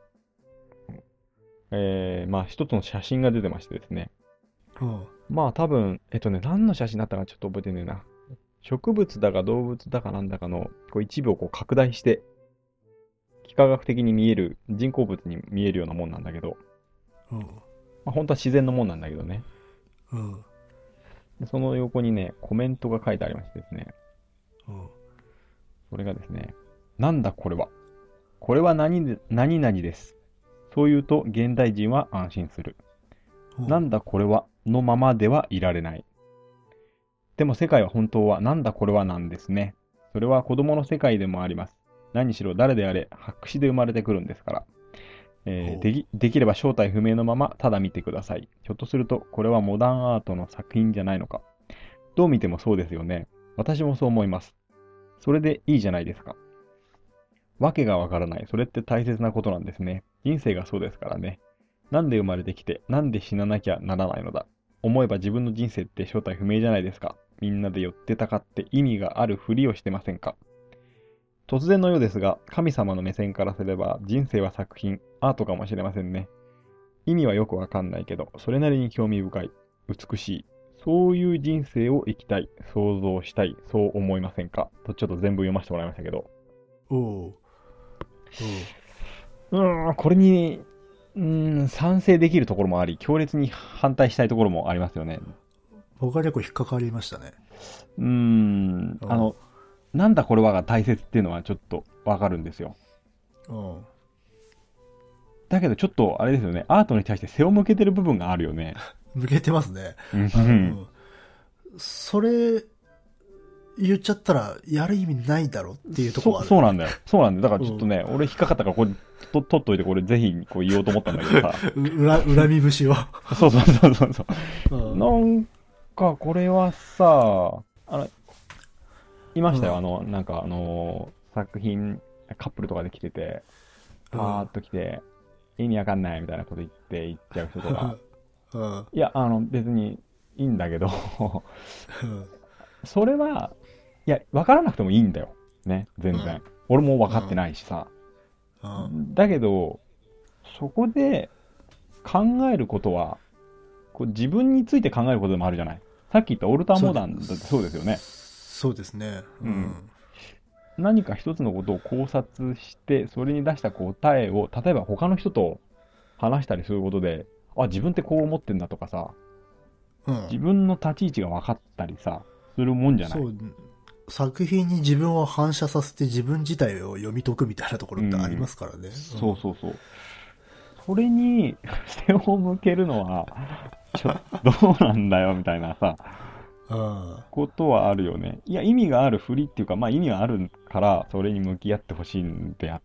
まあ一つの写真が出てましてですね。まあ多分、何の写真だったかちょっと覚えてねえな。植物だか動物だかなんだかのこう一部をこう拡大して、幾何学的に見える、人工物に見えるようなもんなんだけど、まあ、本当は自然のもんなんだけどね。その横にね、コメントが書いてありましてですね。それがですね、なんだこれは。これは何々です。そう言うと現代人は安心する。なんだこれはのままではいられない。でも世界は本当はなんだこれはなんですね。それは子供の世界でもあります。何しろ誰であれ白紙で生まれてくるんですから。できれば正体不明のままただ見てください。ひょっとするとこれはモダンアートの作品じゃないのか。どう見てもそうですよね。私もそう思います。それでいいじゃないですか。わけがわからない。それって大切なことなんですね。人生がそうですからね。なんで生まれてきて、なんで死ななきゃならないのだ。思えば自分の人生って正体不明じゃないですか。みんなで寄ってたかって意味があるふりをしてませんか。突然のようですが、神様の目線からすれば人生は作品、アートかもしれませんね。意味はよくわかんないけど、それなりに興味深い、美しい。そういう人生を生きたい、想像したい、そう思いませんかとちょっと全部読ませてもらいましたけど。これに、賛成できるところもあり、強烈に反対したいところもありますよね。 僕は結構引っかかりましたね。 なんだこれはが大切っていうのはちょっとわかるんですよ。だけどちょっとあれですよね、アートに対して背を向けてる部分があるよね。 向けてますね。それ言っちゃったらやる意味ないだろっていうところある、ね。 そうなんだよ。そうなんだよ。だからちょっとね、俺引っかかったからこれ取っといてこれぜひこう言おうと思ったんだけどさ。 恨み節を。 そう。なんかこれはさ、いましたよ。作品、カップルとかで来てて、パーっと来て、意味わかんないみたいなこと言っちゃう人とか。いや、別にいいんだけど、それは、いや、わからなくてもいいんだよ。ね、全然。俺も分かってないしさ。だけど、そこで考えることは、こう自分について考えることでもあるじゃない。さっき言ったオルターモダンだってそうですよね。 そうですね。 何か一つのことを考察して、それに出した答えを、例えば他の人と話したりすることで、自分ってこう思ってんだとかさ、自分の立ち位置が分かったりさ、するもんじゃない。そう。 作品に自分を反射させて自分自体を読み解くみたいなところってありますからね。 そう。それに背を向けるのは、ちょっとどうなんだよみたいなさ、ことはあるよね。いや、意味があるふりっていうか、まあ意味があるから、それに向き合ってほしいんであって。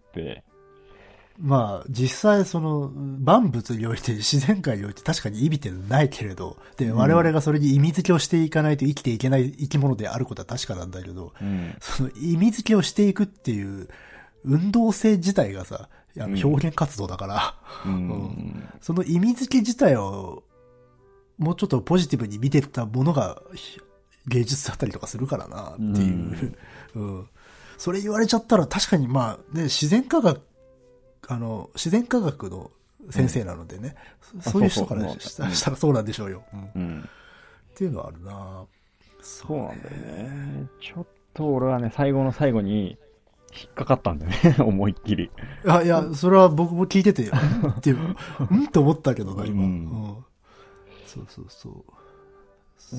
まあ、実際万物において、自然界において確かに意味ってないけれど、で、我々がそれに意味付けをしていかないと生きていけない生き物であることは確かなんだけど、その意味付けをしていくっていう運動性自体がさ、表現活動だから、その意味付け自体をもうちょっとポジティブに見てたものが芸術だったりとかするからなっていう、それ言われちゃったら確かにまあね、自然科学の先生なのでね、そういう人からしたらそうなんでしょうよ。っていうのはあるな。 そうなんだよね。ちょっと俺はね、最後の最後に、 引っかかったんだよね、思いっきり。 いや、それは僕も聞いてて、って思ったけどな、今。そうそうそう。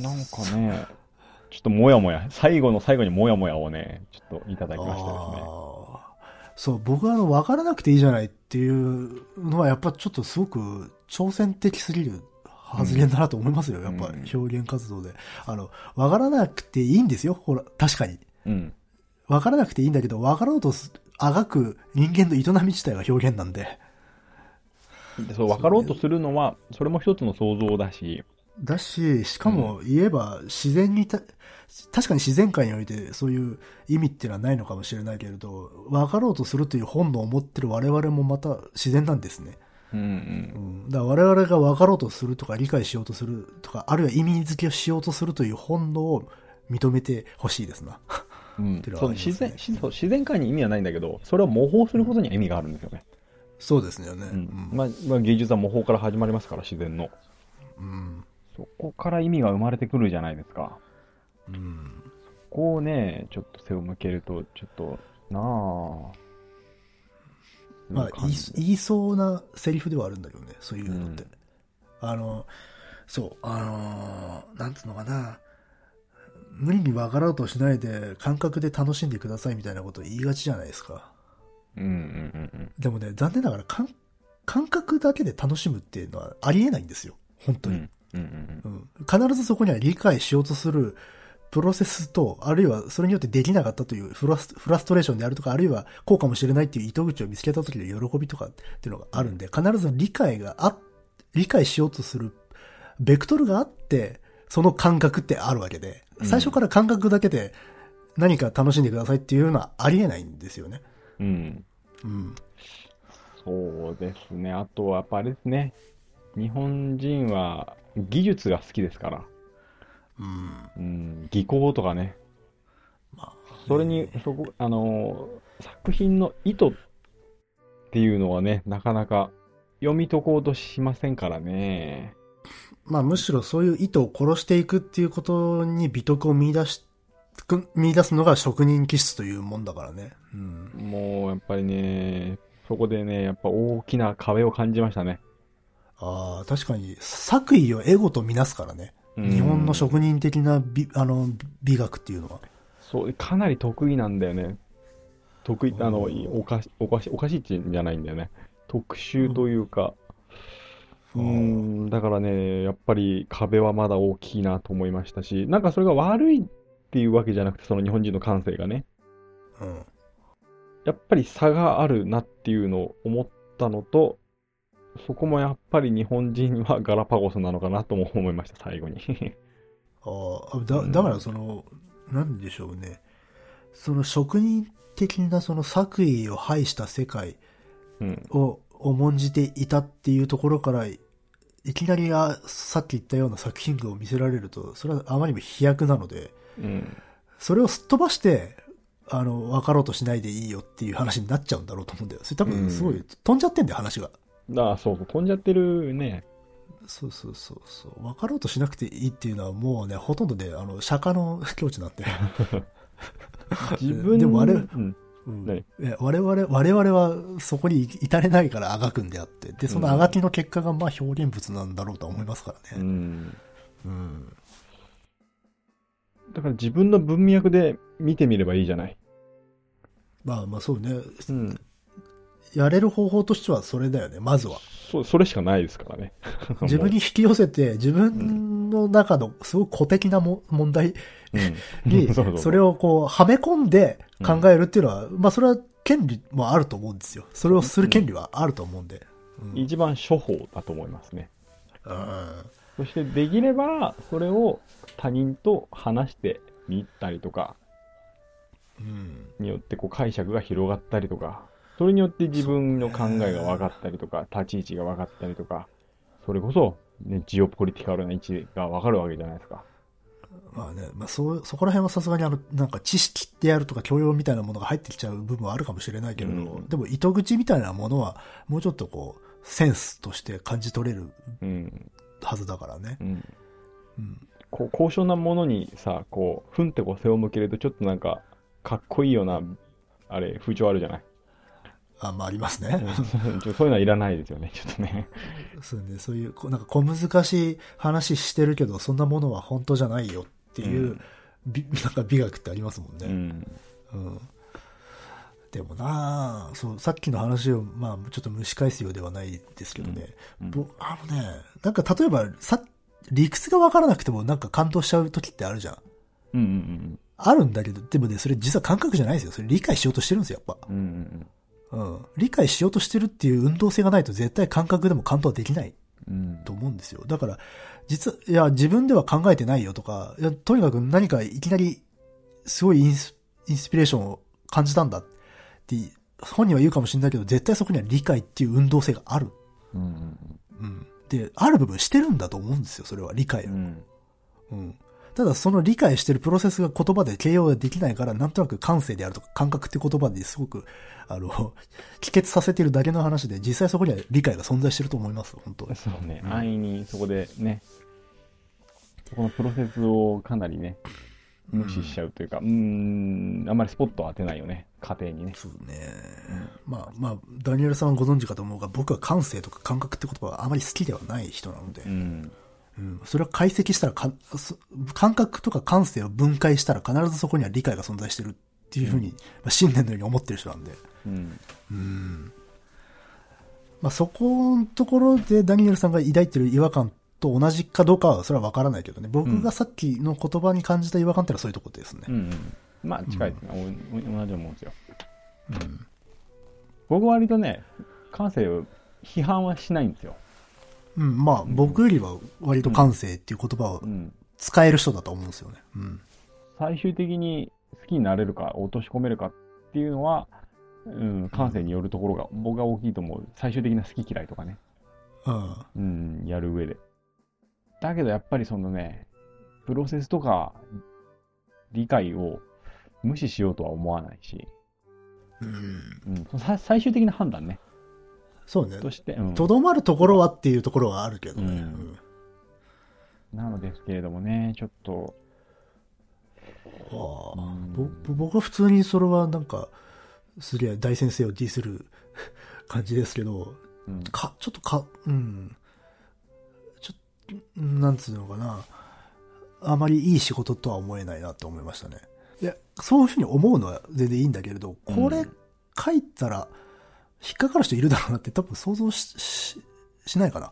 なんかね、ちょっともやもや、最後の最後にもやもやをね、ちょっといただきましたですね。 そう、僕は分からなくていいじゃないっていうのは、やっぱちょっとすごく挑戦的すぎる発言だなと思いますよ、やっぱ表現活動で。分からなくていいんですよ、ほら、確かに。分からなくていいんだけど、分かろうとあがく人間の営み自体が表現なんで。 そう、分かろうとするのは、それも一つの想像だし。 しかも言えば自然に確かに自然界においてそういう意味っていうのはないのかもしれないけれど、分かろうとするという本能を持ってる我々もまた自然なんですね。だから我々が分かろうとするとか理解しようとするとか、あるいは意味付けをしようとするという本能を認めてほしいですな。 そう自然界に意味はないんだけど、それを模倣することには意味があるんですよね。 そうですよね。 まあ、芸術は模倣から始まりますから、自然の。そこから意味が生まれてくるじゃないですか。そこをね、ちょっと背を向けると、ちょっと、 まあ、言いそうなセリフではあるんだけどね、そういうのって。そう、なんつうのかな。無理に分かろうとしないで、感覚で楽しんでくださいみたいなことを言いがちじゃないですか。でもね、残念ながら感覚だけで楽しむっていうのはありえないんですよ。本当に。必ずそこには理解しようとするプロセスと、あるいはそれによってできなかったというフラストレーションであるとか、あるいはこうかもしれないっていう糸口を見つけた時の喜びとかっていうのがあるんで、必ず理解しようとするベクトルがあって、その感覚ってあるわけで、最初から感覚だけで何か楽しんでくださいっていうのはありえないんですよね。 そうですね。あとはやっぱあれですね。日本人は技術が好きですから。技巧とかね。それに、作品の意図っていうのはね、なかなか読み解こうとしませんからね。 まあむしろそういう意図を殺していくっていうことに美徳を見出すのが職人気質というもんだからね。 もうやっぱりね、そこでね、やっぱ大きな壁を感じましたね。 確かに作為をエゴとみなすからね。日本の職人的な美学っていうのは。 そう、かなり得意なんだよね。おかしいって言うんじゃないんだよね。特殊というか、だからね、やっぱり壁はまだ大きいなと思いましたし、なんかそれが悪いっていうわけじゃなくて、その日本人の感性がね、やっぱり差があるなっていうのを思ったのと、そこもやっぱり日本人はガラパゴスなのかなとも思いました、最後に。 だからなんでしょうね。その職人的なその作為を排した世界を重んじていたっていうところから、いきなりさっき言ったような作品群を見せられると、それはあまりにも飛躍なので、それをすっ飛ばして、分かろうとしないでいいよっていう話になっちゃうんだろうと思うんだよ。それ多分すごい飛んじゃってんだよ、話が。 そう、飛んじゃってるね。 そう。分かろうとしなくていいっていうのはもうね、ほとんどね、釈迦の境地なんで。でも我々はそこに至れないからあがくんであって、で、そのあがきの結果がまあ表現物なんだろうと思いますからね。 だから自分の文脈で見てみればいいじゃない。 まあそうね。やれる方法としてはそれだよね、まずは。 それしかないですからね。 自分に引き寄せて、自分の中のすごく古的な問題に、それをこう、はめ込んで考えるっていうのは、まあそれは権利もあると思うんですよ。それをする権利はあると思うんで。 一番処方だと思いますね。そしてできれば、それを他人と話してみたりとか、によってこう解釈が広がったりとか、それによって自分の考えが分かったりとか、立ち位置が分かったりとか、それこそ、ね、ジオポリティカルな位置が分かるわけじゃないですか。 まあね、まあそこら辺はさすがになんか知識であるとか教養みたいなものが入ってきちゃう部分はあるかもしれないけれど、でも糸口みたいなものはもうちょっとこう、センスとして感じ取れるはずだからね。こう高尚なものにさ、こう、ふんってこう背を向けるとちょっとなんか、かっこいいようなあれ、風潮あるじゃない。 まあありますね。 そういうのはいらないですよね、ちょっとね。 そうね、そういう、なんか小難しい話してるけど、そんなものは本当じゃないよっていう、なんか美学ってありますもんね。でもなそう、さっきの話を、まあ、ちょっと蒸し返すようではないですけどね。なんか例えば、理屈がわからなくてもなんか感動しちゃう時ってあるじゃん。あるんだけど、でもね、それ実は感覚じゃないですよ。それ理解しようとしてるんですよ、やっぱ。理解しようとしてるっていう運動性がないと絶対感覚でも感動はできないと思うんですよ。だから、自分では考えてないよとか、とにかく何かいきなりすごいインスピレーションを感じたんだって本人は言うかもしれないけど、絶対そこには理解っていう運動性がある。で、ある部分してるんだと思うんですよ、それは理解を。ただその理解してるプロセスが言葉で形容できないから、なんとなく感性であるとか感覚って言葉ですごく、帰結させてるだけの話で、実際そこには理解が存在してると思います、本当。 そうね、安易にそこでね、このプロセスをかなりね、無視しちゃうというか、あんまりスポットを当てないよね、家庭にね。 そうね。まあ、ダニエルさんはご存知かと思うが、僕は感性とか感覚って言葉はあまり好きではない人なので、それを解析したら感覚とか感性を分解したら必ずそこには理解が存在してるっていうふうに、信念のように思ってる人なんで。そこのところでダニエルさんが抱いてる違和感と同じかどうかはそれは分からないけどね。僕がさっきの言葉に感じた違和感ってのはそういうところですね。 まあ近いですね。同じ思うんですよ。僕は割とね、感性を批判はしないんですよ。 僕よりは割と感性っていう言葉を使える人だと思うんですよね。 最終的に好きになれるか、落とし込めるかっていうのは、感性によるところが僕が大きいと思う。最終的な好き嫌いとかね。やる上で。だけどやっぱりそのね、プロセスとか理解を無視しようとは思わないし、最終的な判断ね。 そうね。 として、 とどまるところはっていうところはあるけどね。 なのですけれどもね、ちょっと。 僕は普通にそれはなんか、すげえ大先生をディスる感じですけど、なんつうのかな。あまりいい仕事とは思えないなって思いましたね。いや、そういうふうに思うのは全然いいんだけれど、これ書いたら引っかかる人いるだろうなって多分想像 しないかな。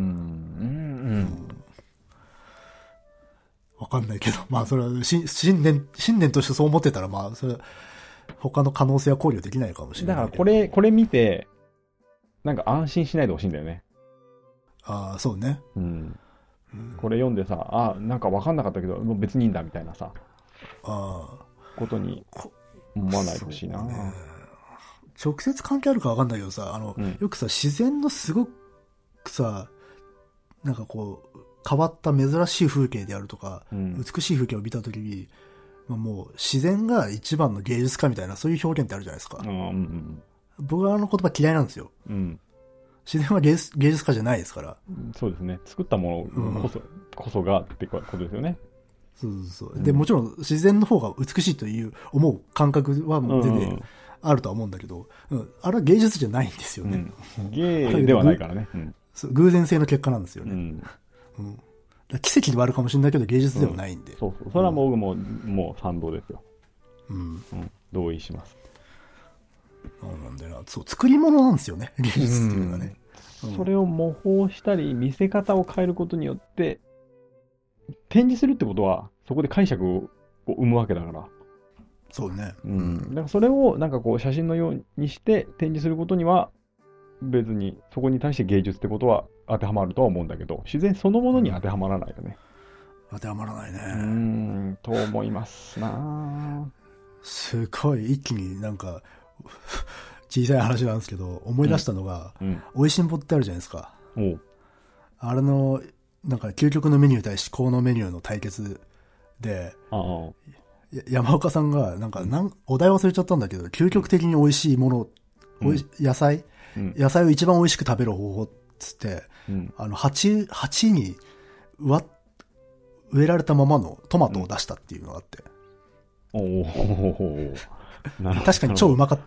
わかんないけど、それは信念としてそう思ってたら、それは他の可能性は考慮できないかもしれない。 だからこれ見て、なんか安心しないでほしいんだよね。 そうね。 これ読んでさ、なんか分かんなかったけど、もう別にいいんだみたいなさ、ことに思わないでほしいな。 直接関係あるか分かんないけどさ、よくさ、自然のすごくさ、なんかこう、変わった珍しい風景であるとか、美しい風景を見たときに、もう自然が一番の芸術家みたいな、そういう表現ってあるじゃないですか。僕は言葉嫌いなんですよ。自然は芸術家じゃないですから。 そうですね。作ったものこそがってことですよね。 そう。で、もちろん自然の方が美しいという思う感覚は全然あるとは思うんだけど、あれは芸術じゃないんですよね。 芸ではないからね。 偶然性の結果なんですよね。奇跡ではあるかもしれないけど芸術ではないんで。 そう。それは僕も賛同ですよ。同意します。 なんだよな。そう、作り物なんですよね、芸術っていうのはね。 それを模倣したり、見せ方を変えることによって、展示するってことは、そこで解釈を生むわけだから。 そうね。 だからそれをなんかこう写真のようにして展示することには、別にそこに対して芸術ってことは当てはまるとは思うんだけど、自然そのものに当てはまらないよね。 当てはまらないね。 と思いますな。 すごい一気になんか小さい話なんですけど、思い出したのが、おいしんぼってあるじゃないですか。あれのなんか究極のメニュー対至高のメニューの対決で、山岡さんがなんかお題忘れちゃったんだけど、究極的に美味しいもの、野菜を一番美味しく食べる方法っつって、鉢に植えられたままのトマトを出したっていうのがあって。 確かに超うまかった。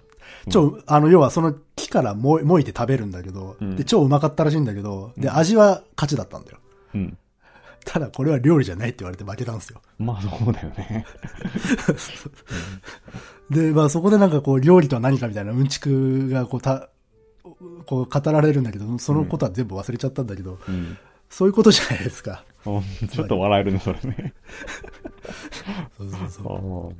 要はその木からもいて食べるんだけど、で、超うまかったらしいんだけど、で、味は勝ちだったんだよ。ただこれは料理じゃないって言われて負けたんですよ。 まあそうだよね。 で、まあそこでなんかこう料理とは何かみたいなうんちくがこう語られるんだけど、そのことは全部忘れちゃったんだけど、そういうことじゃないですか。 ちょっと笑えるね、それね。 そう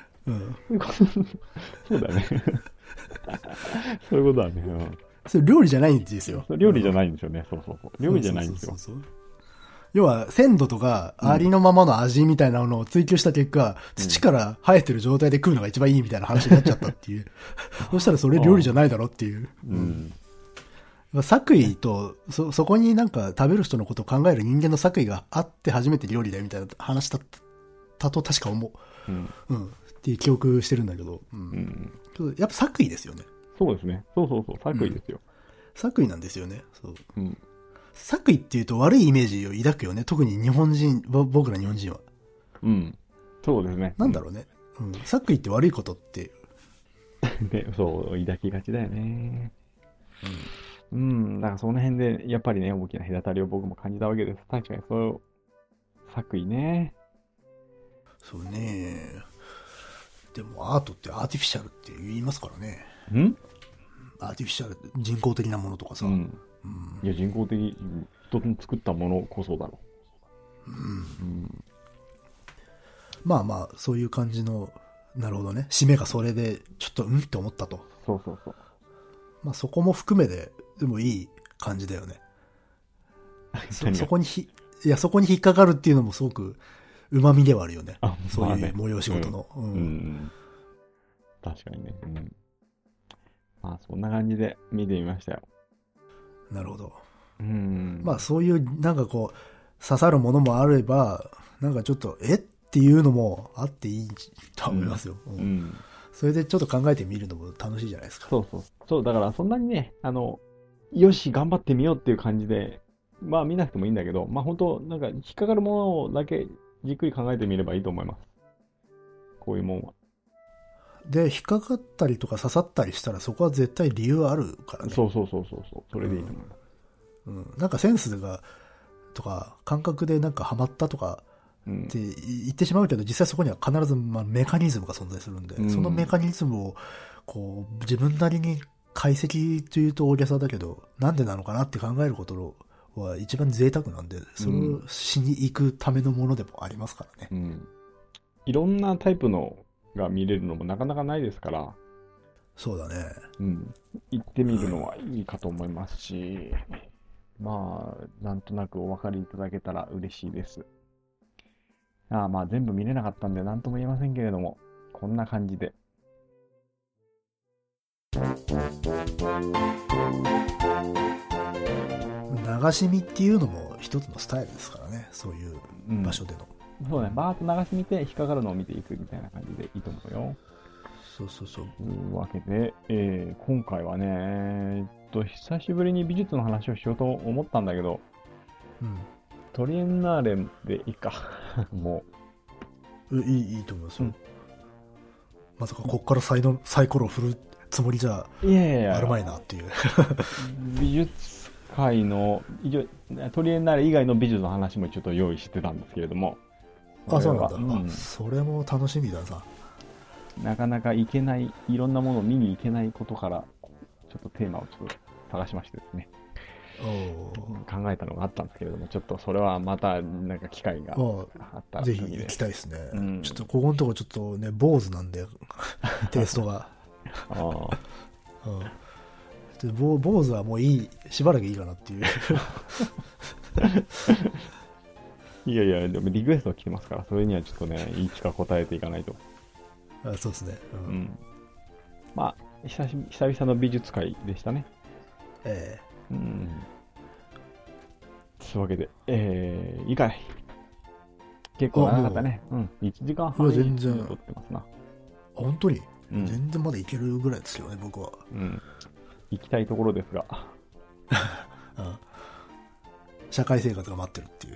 そうだね。そういうことだね。 それ料理じゃないんですよ。 料理じゃないんですよね。そう。料理じゃないんですよ。 要は、鮮度とか、ありのままの味みたいなのを追求した結果、土から生えてる状態で食うのが一番いいみたいな話になっちゃったっていう。そしたらそれ料理じゃないだろっていう。作為と、そこになんか食べる人のことを考える人間の作為があって初めて料理だよみたいな話だったと確か思う。っていう記憶してるんだけど。やっぱ作為ですよね。 そうですね。そう。作為ですよ。 作為なんですよね。作為っていうと悪いイメージを抱くよね。特に僕ら日本人は。 そうですね。 なんだろうね。作為って悪いことって。 そう、抱きがちだよね。だからその辺で、やっぱりね、大きな隔たりを僕も感じたわけです。確かにそう、作為ね。 そうね。でもアートってアーティフィシャルって言いますからね。アーティフィシャル、人工的なものとかさ。 いや、人工的、人の作ったものこそだろう。 まあまあ、そういう感じの、なるほどね。締めがそれで、ちょっとって思ったと。 そう。 まあそこも含めで、でもいい感じだよね。そこに引っかかるっていうのもすごく旨味ではあるよね。そういう催し事の。 確かにね。まあそんな感じで見てみましたよ。 なるほど。まあそういうなんかこう刺さるものもあれば、なんかちょっとっていうのもあっていいと思いますよ。それでちょっと考えてみるのも楽しいじゃないですか。 そう、だからそんなにね、よし、頑張ってみようっていう感じで、まあ見なくてもいいんだけど、まあ本当なんか引っかかるものだけじっくり考えてみればいいと思います。こういうもんは。 で、引っかかったりとか刺さったりしたらそこは絶対理由あるからね。 そう。それでいいと思います。 なんかセンスとか感覚でなんかハマったとかって言ってしまうけど、実際そこには必ずメカニズムが存在するんで、そのメカニズムをこう自分なりに解析というと大げさだけど、なんでなのかなって考えることは一番贅沢なんで、それをしに行くためのものでもありますからね。 いろんなタイプのが見れるのもなかなかないですから。 そうだね。 行ってみるのはいいかと思いますし、まあ、なんとなくお分かりいただけたら嬉しいです。まあ全部見れなかったんで何とも言えませんけれども、こんな感じで。 流し見っていうのも一つのスタイルですからね、そういう場所での。 そうね、バーッと流し見て引っかかるのを見ていくみたいな感じでいいと思うよ。 そう。 というわけで、今回はね、久しぶりに美術の話をしようと思ったんだけど、トリエンナーレでいいか。もう。いいと思いますよ。まさかこっからサイコロを振るつもりじゃあるまいなっていう。 美術界の、トリエンナーレ以外の美術の話もちょっと用意してたんですけれども。 そうなんだ。それも楽しみださ。 なかなかいろんなものを見に行けないことから、ちょっとテーマをちょっと探しましてですね。考えたのがあったんですけれども、ちょっとそれはまたなんか機会があったらぜひ行きたいですね。ちょっとここのとこちょっとね、坊主なんで、テイストが。坊主はもうしばらくいいかなっていう。 いや、でもリクエスト来てますから、それにはちょっとね、いつか答えていかないと。 そうですね。 まあ、久々の美術会でしたね。そういうわけで、いいかい。結構長かったね。1時間半全然撮ってますな。 本当に、全然まだいけるぐらいですよね、僕は。 行きたいところですが。 社会生活が待ってるっていう。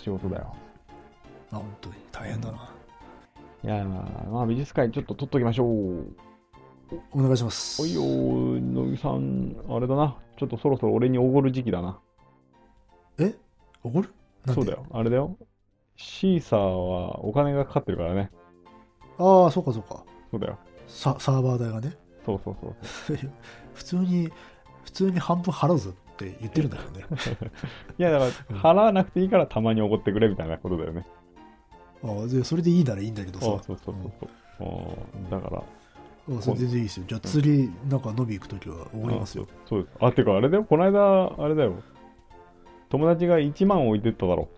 そうなんだよ。明日仕事だよ。 本当に大変だな。 いやまあ美術館ちょっと撮っときましょう。 お願いします。 おいよー、野木さん、あれだな。ちょっとそろそろ俺におごる時期だな。 え？おごる？ そうだよ。あれだよ。シーサーはお金がかかってるからね。 ああ、そうかそうか。 そうだよ。 サーバー代がね。 そうそうそう。 普通に半分払うぞって言ってるんだよね。 いや、だから払わなくていいからたまにおごってくれみたいなことだよね。 ああ、でそれでいいならいいんだけどさ。 そうそうそうそう。だから。 それで全然いいですよ。じゃあ釣り、なんか飲み行くときはおごりますよ。 そうです。あ、てかあれだよ。この間、あれだよ。友達が1万置いてっただろ。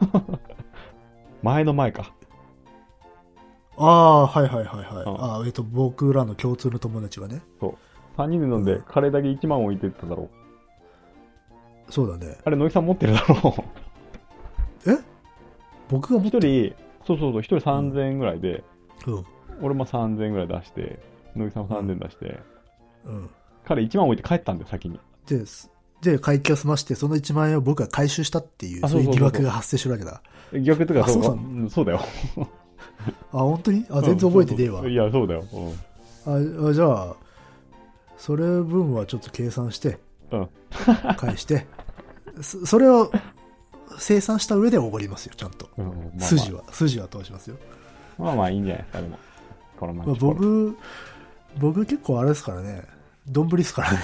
前の前か。 ああ、はいはいはいはい。僕らの共通の友達がね。 そう。3人で飲んで、カレーだけ1万置いてっただろ。 そうだね。 あれ、野木さん持ってるだろ。 え？僕が持ってる？ そう1人3000円ぐらいで、 うん。 俺も3000円ぐらい出して、野木さんも3000円出して、 うん。 彼1万置いて帰ったんだよ、先に。 で、会計を済まして、その1万円を僕が回収したっていう、そういう疑惑が発生してるわけだ。 疑惑とかそうだよ。 あ、本当に？あ、全然覚えてねえわ。 いや、そうだよ。 じゃあ、それ分はちょっと計算して、返して、それを生産した上でおごりますよ、ちゃんと。筋は通しますよ。 まあいいんじゃないですか、でも。この町僕結構あれですからね、丼ですからね。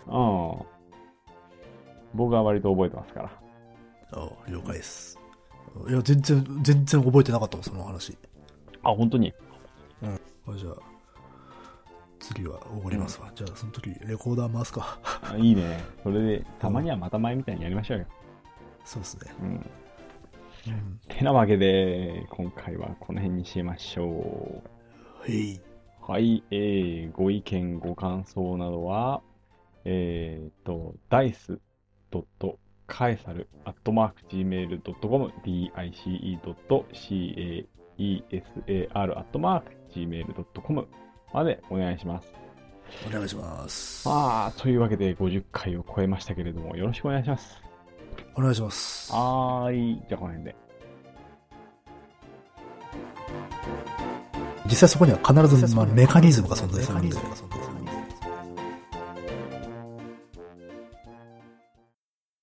僕は割と覚えてますから。 了解です。いや、全然覚えてなかったもん、その話。 あ、本当に？ じゃあ、次はおごりますわ。じゃあ、その時、レコーダー回すか。 いいね。それで、たまにはまた前みたいにやりましょうよ。 そうですね。 てなわけで、今回はこの辺にしましょう。はい、ご意見、ご感想などは、dice.caesar@gmail.com dice.caesar@gmail.com までお願いします。 お願いします。 というわけで50回を超えましたけれども、よろしくお願いします。 お願いします。 じゃあこの辺で。 実際そこには必ず、メカニズムが存在するので。